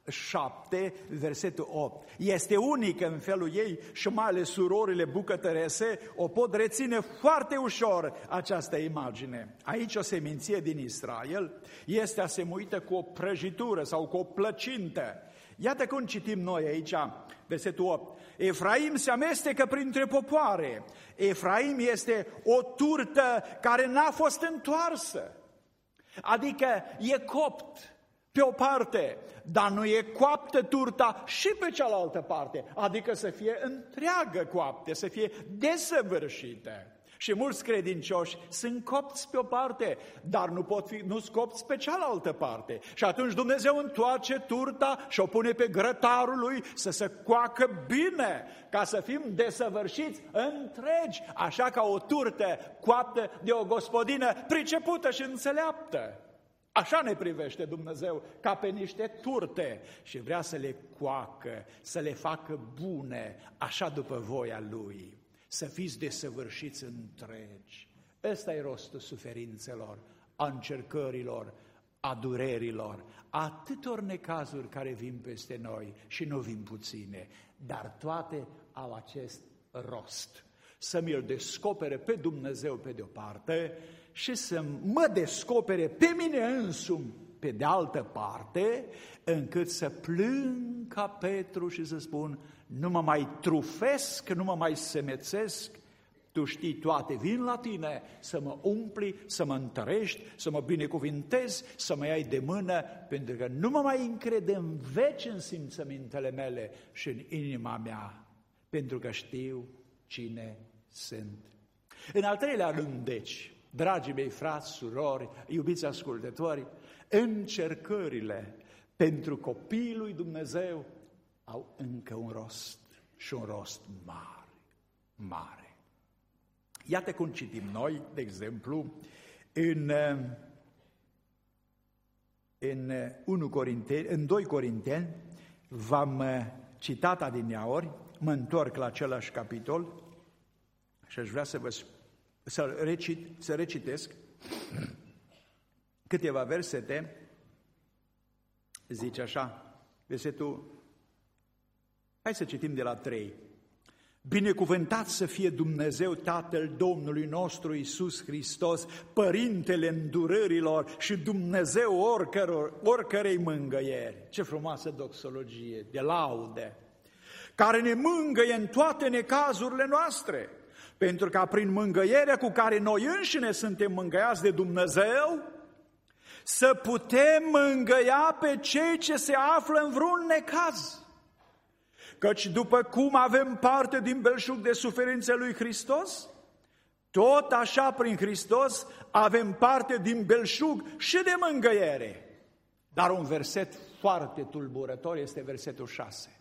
7, versetul 8. Este unică în felul ei și mai ales surorile bucătărese o pot reține foarte ușor această imagine. Aici o seminție din Israel este asemuită cu o prăjitură sau cu o plăcintă. Iată cum citim noi aici, versetul 8. Efraim se amestecă printre popoare. Efraim este o turtă care n-a fost întoarsă. Adică e copt pe o parte, dar nu e coaptă turta și pe cealaltă parte. Adică să fie întreagă coaptă, să fie desăvârșită. Și mulți credincioși sunt copți pe o parte, dar nu-s copți pe cealaltă parte. Și atunci Dumnezeu întoarce turta și o pune pe grătarul lui să se coacă bine, ca să fim desăvârșiți întregi, așa ca o turtă coaptă de o gospodină pricepută și înțeleaptă. Așa ne privește Dumnezeu, ca pe niște turte, și vrea să le coacă, să le facă bune, așa după voia Lui. Să fiți desăvârșiți întregi. Ăsta e rostul suferințelor, a încercărilor, a durerilor, a atâtor necazuri care vin peste noi și nu vin puține, dar toate au acest rost. Să mi-l descopere pe Dumnezeu pe de-o parte și să mă descopere pe mine însumi pe de altă parte, încât să plâng ca Petru și să spun: nu mă mai trufesc, nu mă mai semețesc, Tu știi toate, vin la Tine să mă umpli, să mă întărești, să mă binecuvintezi, să mă iei de mână, pentru că nu mă mai încred în veci în simțămintele mele și în inima mea, pentru că știu cine sunt. În al treilea rând, deci, dragii mei frați, surori, iubiți ascultători, încercările pentru copiii lui Dumnezeu au încă un rost și un rost mare, mare. Iată cum citim noi, de exemplu, în 2 Corinteni, v-am citat adineaori, mă întorc la același capitol și aș vrea să recitesc câteva versete. Zice așa, versetul, hai să citim de la 3. Binecuvântat să fie Dumnezeu Tatăl Domnului nostru Iisus Hristos, Părintele îndurărilor și Dumnezeu oricărei mângâieri. Ce frumoasă doxologie, de laude! Care ne mângâie în toate necazurile noastre, pentru ca prin mângâierea cu care noi înșine suntem mângâiați de Dumnezeu, să putem mângâia pe cei ce se află în vreun necaz. Căci după cum avem parte din belșug de suferințe lui Hristos, tot așa prin Hristos avem parte din belșug și de mângâiere. Dar un verset foarte tulburător este versetul 6.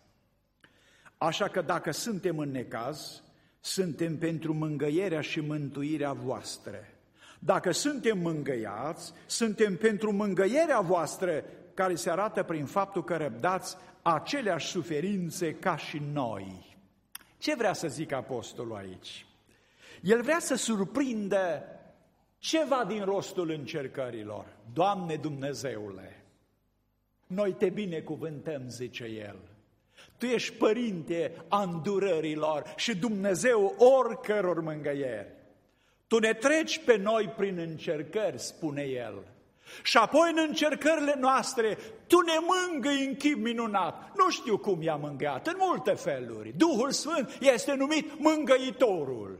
Așa că dacă suntem în necaz, suntem pentru mângâierea și mântuirea voastră. Dacă suntem mângâiați, suntem pentru mângâierea voastră, care se arată prin faptul că răbdați aceleași suferințe ca și noi. Ce vrea să zică apostolul aici? El vrea să surprindă ceva din rostul încercărilor. Doamne Dumnezeule, noi te binecuvântăm, zice el. Tu ești părinte a îndurărilor și Dumnezeu oricăror mângâieri. Tu ne treci pe noi prin încercări, spune el. Și apoi în încercările noastre, Tu ne mângâi în chip minunat. Nu știu cum i-a mângâiat, în multe feluri. Duhul Sfânt este numit mângâitorul.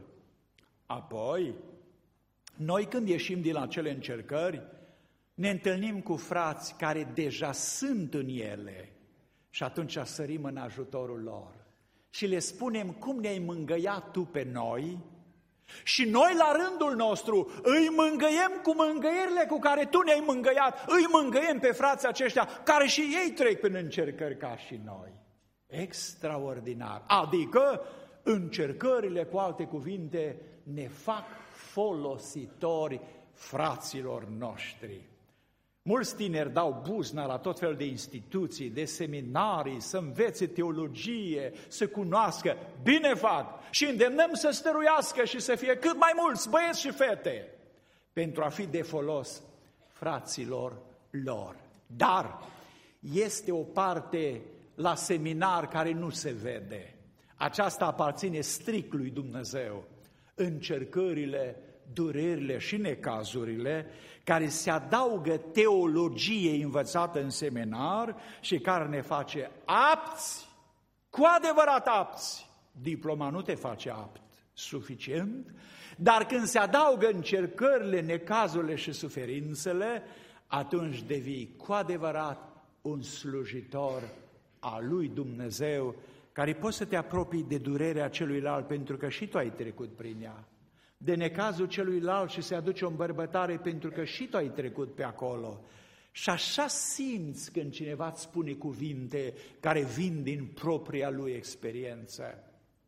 Apoi, noi când ieșim din acele încercări, ne întâlnim cu frați care deja sunt în ele și atunci sărim în ajutorul lor. Și le spunem cum ne-ai mângâiat Tu pe noi. Și noi la rândul nostru îi mângâiem cu mângâierile cu care Tu ne-ai mângâiat, îi mângâiem pe frații aceștia care și ei trec prin încercări ca și noi. Extraordinar! Adică încercările, cu alte cuvinte, ne fac folositori fraților noștri. Mulți tineri dau buzna la tot fel de instituții, de seminarii, să învețe teologie, să cunoască. Bine fac! Și îndemnăm să stăruiască și să fie cât mai mulți băieți și fete pentru a fi de folos fraților lor. Dar este o parte la seminar care nu se vede. Aceasta aparține strict lui Dumnezeu. Încercările, durerile și necazurile care se adaugă teologiei învățată în seminar și care ne face apți, cu adevărat apți. Diploma nu te face apt suficient, dar când se adaugă încercările, necazurile și suferințele, atunci devii cu adevărat un slujitor al lui Dumnezeu, care poți să te apropii de durerea celuilalt, pentru că și tu ai trecut prin ea, de necazul celuilalt și se aduce o îmbărbătare, pentru că și tu ai trecut pe acolo. Și așa simți când cineva îți spune cuvinte care vin din propria lui experiență.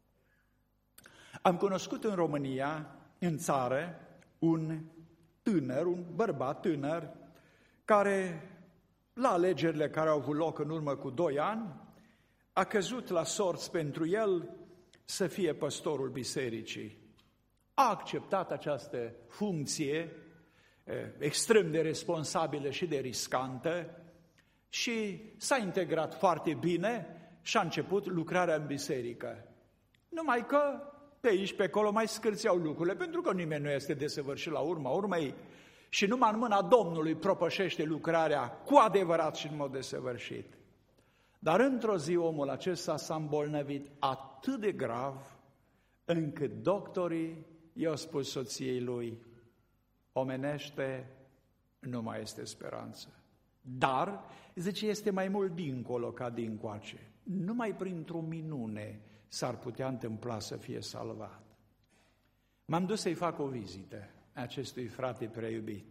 Am cunoscut în România, în țară, un bărbat tânăr, care, la alegerile care au avut loc în urmă cu 2 ani, a căzut la sorți pentru el să fie păstorul bisericii. A acceptat această funcție extrem de responsabilă și de riscantă și s-a integrat foarte bine și a început lucrarea în biserică. Numai că pe aici, pe acolo mai scârțeau lucrurile, pentru că nimeni nu este desăvârșit la urma urmei și numai în mâna Domnului propășește lucrarea cu adevărat și în mod desăvârșit. Dar într-o zi omul acesta s-a îmbolnăvit atât de grav, încât doctorii i-au spus soției lui: omenește, nu mai este speranță. Dar, zice, este mai mult dincolo ca dincoace. Numai printr-o minune s-ar putea întâmpla să fie salvat. M-am dus să-i fac o vizită acestui frate prea iubit.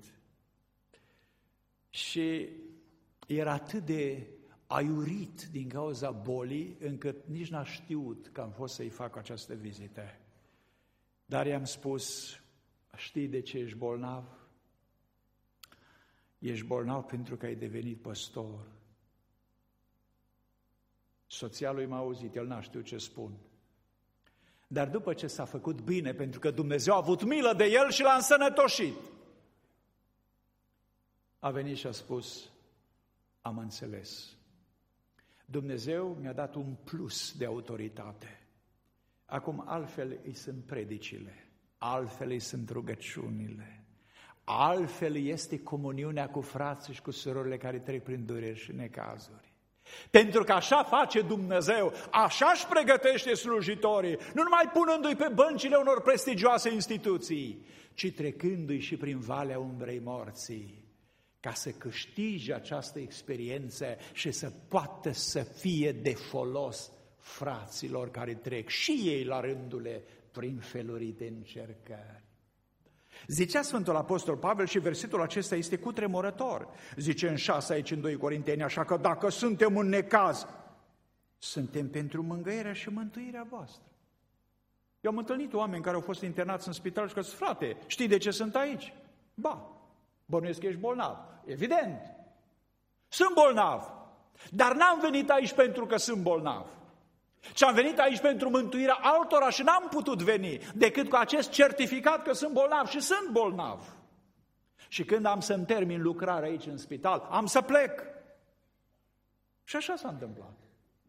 Și era atât de aiurit din cauza bolii, încât nici n-a știut că am fost să-i fac această vizită. Dar i-am spus: știi de ce ești bolnav? Ești bolnav pentru că ai devenit păstor. Soția lui m-a auzit, el n-a știut ce spun. Dar după ce s-a făcut bine, pentru că Dumnezeu a avut milă de el și l-a însănătoșit, a venit și a spus: am înțeles. Dumnezeu mi-a dat un plus de autoritate. Acum altfel îi sunt predicile, altfel îi sunt rugăciunile, altfel este comuniunea cu frații și cu surorile care trec prin dureri și necazuri. Pentru că așa face Dumnezeu, așa își pregătește slujitorii, nu numai punându-i pe băncile unor prestigioase instituții, ci trecându-i și prin valea umbrei morții, ca să câștige această experiență și să poată să fie de folos fraților care trec și ei la rândule prin felurite încercări. Zicea Sfântul Apostol Pavel, și versetul acesta este cutremurător, zice în 6 aici în 2 Corinteni, așa că dacă suntem în necaz, suntem pentru mângâierea și mântuirea voastră. Eu am întâlnit oameni care au fost internați în spital și că: frate, știi de ce sunt aici? Ba, bănuiesc că ești bolnav. Evident, sunt bolnav, dar n-am venit aici pentru că sunt bolnav, ci am venit aici pentru mântuirea altora și n-am putut veni decât cu acest certificat că sunt bolnav și sunt bolnav. Și când am să-mi termin lucrarea aici în spital, am să plec. Și așa s-a întâmplat.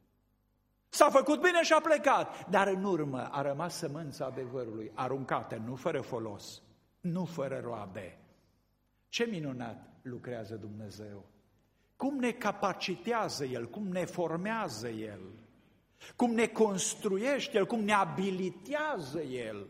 S-a făcut bine și a plecat, dar în urmă a rămas sămânța adevărului, aruncată, nu fără folos, nu fără roade. Ce minunat lucrează Dumnezeu! Cum ne capacitează El, cum ne formează El, cum ne construiește El, cum ne abilitează El.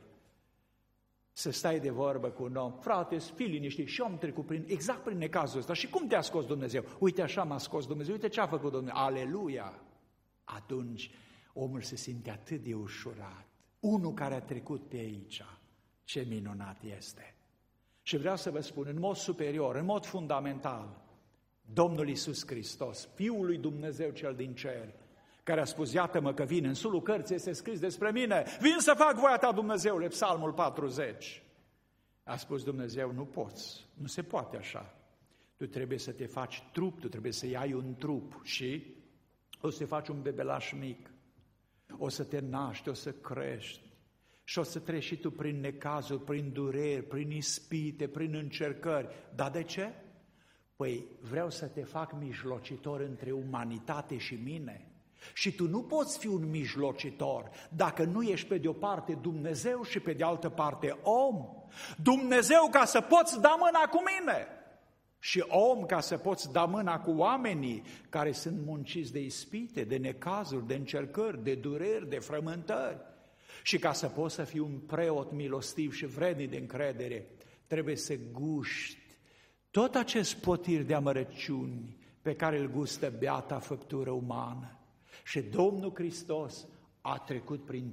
Să stai de vorbă cu un om: frate, fii liniștit, și eu am trecut exact prin necazul ăsta. Și cum te-a scos Dumnezeu? Uite, așa m-a scos Dumnezeu, uite ce a făcut Dumnezeu. Aleluia! Atunci omul se simte atât de ușurat. Unul care a trecut pe aici, ce minunat este! Și vreau să vă spun, în mod superior, în mod fundamental, Domnul Iisus Hristos, Fiul lui Dumnezeu cel din cer, care a spus: iată-mă că vin, în sulul cărții este scris despre mine, vin să fac voia ta, Dumnezeule, Psalmul 40. A spus Dumnezeu: nu poți, nu se poate așa. Tu trebuie să te faci trup, tu trebuie să iei un trup și o să te faci un bebelaș mic, o să te naști, o să crești și o să treci și tu prin necazuri, prin dureri, prin ispite, prin încercări. Dar de ce? Păi vreau să te fac mijlocitor între umanitate și mine. Și tu nu poți fi un mijlocitor dacă nu ești pe de o parte Dumnezeu și pe de altă parte om. Dumnezeu ca să poți da mâna cu mine și om ca să poți da mâna cu oamenii care sunt munciți de ispite, de necazuri, de încercări, de dureri, de frământări. Și ca să poți să fii un preot milostiv și vrednic de încredere, trebuie să guști tot acest potir de amărăciuni pe care îl gustă beata făptură umană. Și Domnul Hristos a trecut prin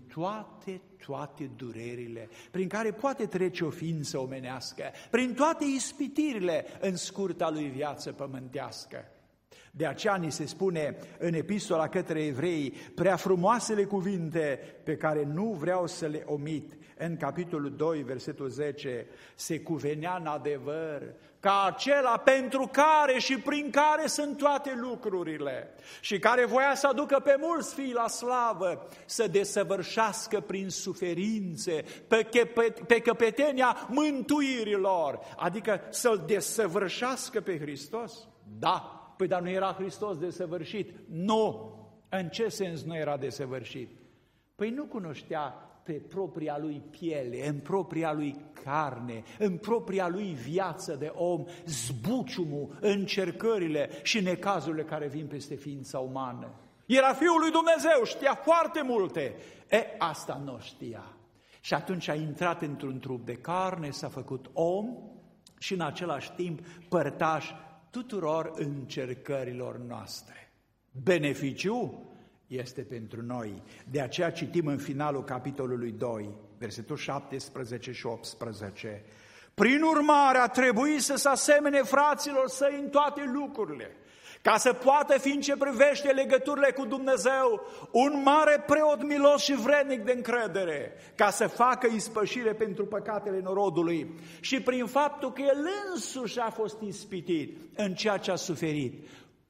toate durerile prin care poate trece o ființă omenească, prin toate ispitirile în scurta lui viață pământească. De aceea ni se spune în epistola către evrei prea frumoasele cuvinte pe care nu vreau să le omit. În capitolul 2, versetul 10, se cuvenea în adevăr ca acela pentru care și prin care sunt toate lucrurile și care voia să aducă pe mulți fii la slavă, să desăvârșească prin suferințe pe căpetenia mântuirilor, adică să-L desăvârșească pe Hristos. Da. Păi dar nu era Hristos desăvârșit? Nu! În ce sens nu era desăvârșit? Păi nu cunoștea pe propria lui piele, în propria lui carne, în propria lui viață de om, zbuciumul, încercările și necazurile care vin peste ființa umană. Era Fiul lui Dumnezeu, știa foarte multe. Asta nu știa. Și atunci a intrat într-un trup de carne, s-a făcut om și în același timp părtaș tuturor încercărilor noastre. Beneficiul este pentru noi. De aceea citim în finalul capitolului 2, versetul 17 și 18. Prin urmare a trebuit să se asemene fraților săi în toate lucrurile, ca să poată fi în ce privește legăturile cu Dumnezeu un mare preot milos și vrednic de încredere, ca să facă ispășire pentru păcatele norodului și prin faptul că El însuși a fost ispitit în ceea ce a suferit,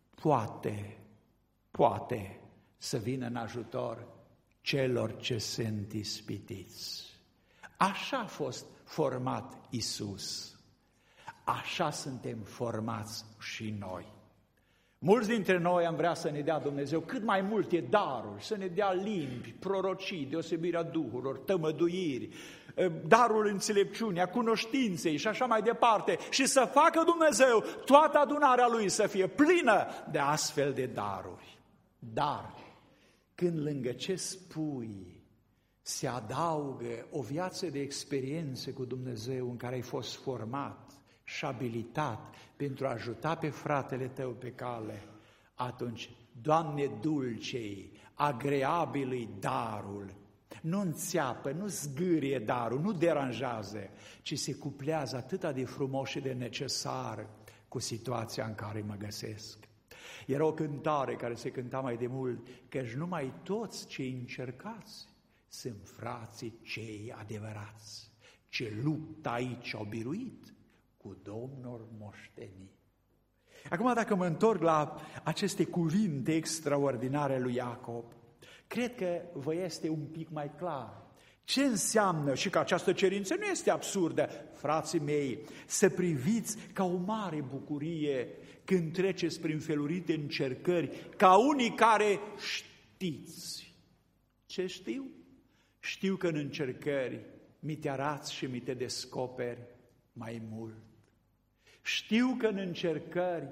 poate să vină în ajutor celor ce sunt ispitiți. Așa a fost format Iisus, așa suntem formați și noi. Mulți dintre noi am vrea să ne dea Dumnezeu cât mai multe daruri, să ne dea limbi, prorocii, deosebirea duhurilor, tămăduiri, darul înțelepciunii, a cunoștinței și așa mai departe, și să facă Dumnezeu toată adunarea Lui să fie plină de astfel de daruri. Dar când lângă ce spui se adaugă o viață de experiențe cu Dumnezeu în care ai fost format și abilitat pentru a ajuta pe fratele tău pe cale, atunci, Doamne dulcei, agreabilui darul, nu înțeapă, nu zgârie darul, nu deranjează, ci se cuplează atât de frumos și de necesar cu situația în care mă găsesc. Era o cântare care se cânta mai de mult, căci numai toți cei încercați sunt frații cei adevărați, ce luptă aici au biruit cu Domnul moștenit. Acum, dacă mă întorc la aceste cuvinte extraordinare lui Iacob, cred că vă este un pic mai clar ce înseamnă și că această cerință nu este absurdă. Frații mei, să priviți ca o mare bucurie când treceți prin felurite încercări, ca unii care știți. Ce știu? Știu că în încercări mi te arăți și mi te descoperi mai mult. Știu că în încercări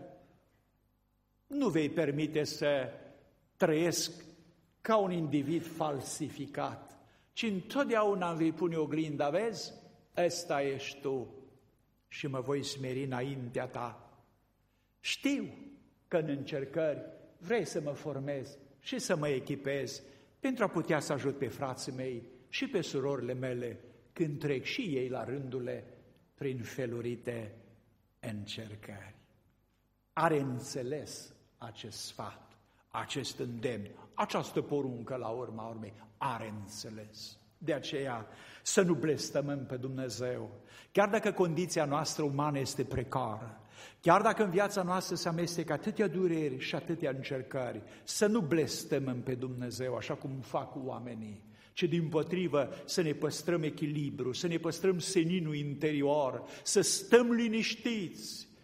nu vei permite să trăiesc ca un individ falsificat, ci întotdeauna îmi vei pune oglinda, vezi, ăsta ești tu și mă voi smeri înaintea ta. Știu că în încercări vrei să mă formez și să mă echipez pentru a putea să ajut pe frații mei și pe surorile mele când trec și ei la rândule prin felurite încercări. Are înțeles acest sfat, acest îndemn, această poruncă la urma urmei, are înțeles. De aceea să nu blestemăm pe Dumnezeu, chiar dacă condiția noastră umană este precară, chiar dacă în viața noastră se amestecă atâtea dureri și atâtea încercări, să nu blestemăm pe Dumnezeu așa cum fac oamenii, ci dimpotrivă să ne păstrăm echilibru, să ne păstrăm seninul interior, să stăm liniștiți,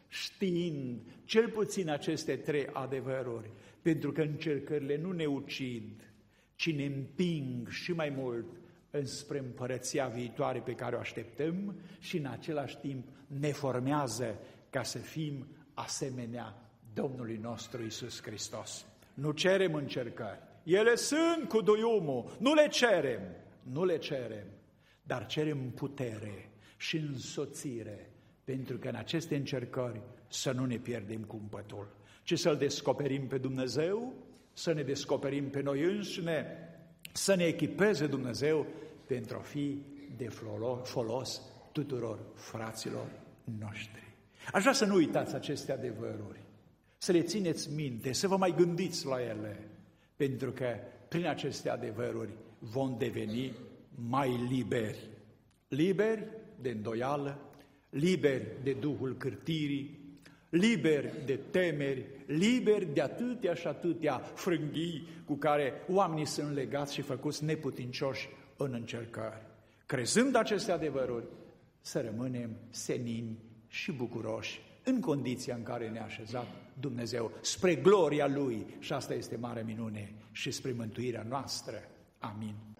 știind cel puțin aceste 3 adevăruri, pentru că încercările nu ne ucid, ci ne împing și mai mult înspre împărăția viitoare pe care o așteptăm și în același timp ne formează ca să fim asemenea Domnului nostru Iisus Hristos. Nu cerem încercări, ele sunt cu duiumul, nu le cerem, dar cerem putere și însoțire, pentru că în aceste încercări să nu ne pierdem cumpătul, ci să-L descoperim pe Dumnezeu, să ne descoperim pe noi înșine, să ne echipeze Dumnezeu pentru a fi de folos tuturor fraților noștri. Aș vrea să nu uitați aceste adevăruri, să le țineți minte, să vă mai gândiți la ele, pentru că prin aceste adevăruri vom deveni mai liberi. Liberi de îndoială, liberi de duhul cârtirii, liberi de temeri, liberi de atâtea și atâtea frânghii cu care oamenii sunt legați și făcuți neputincioși în încercări. Crezând aceste adevăruri, să rămânem senini și bucuroși în condiția în care ne-a așezat Dumnezeu, spre gloria Lui, și asta este mare minune, și spre mântuirea noastră. Amin.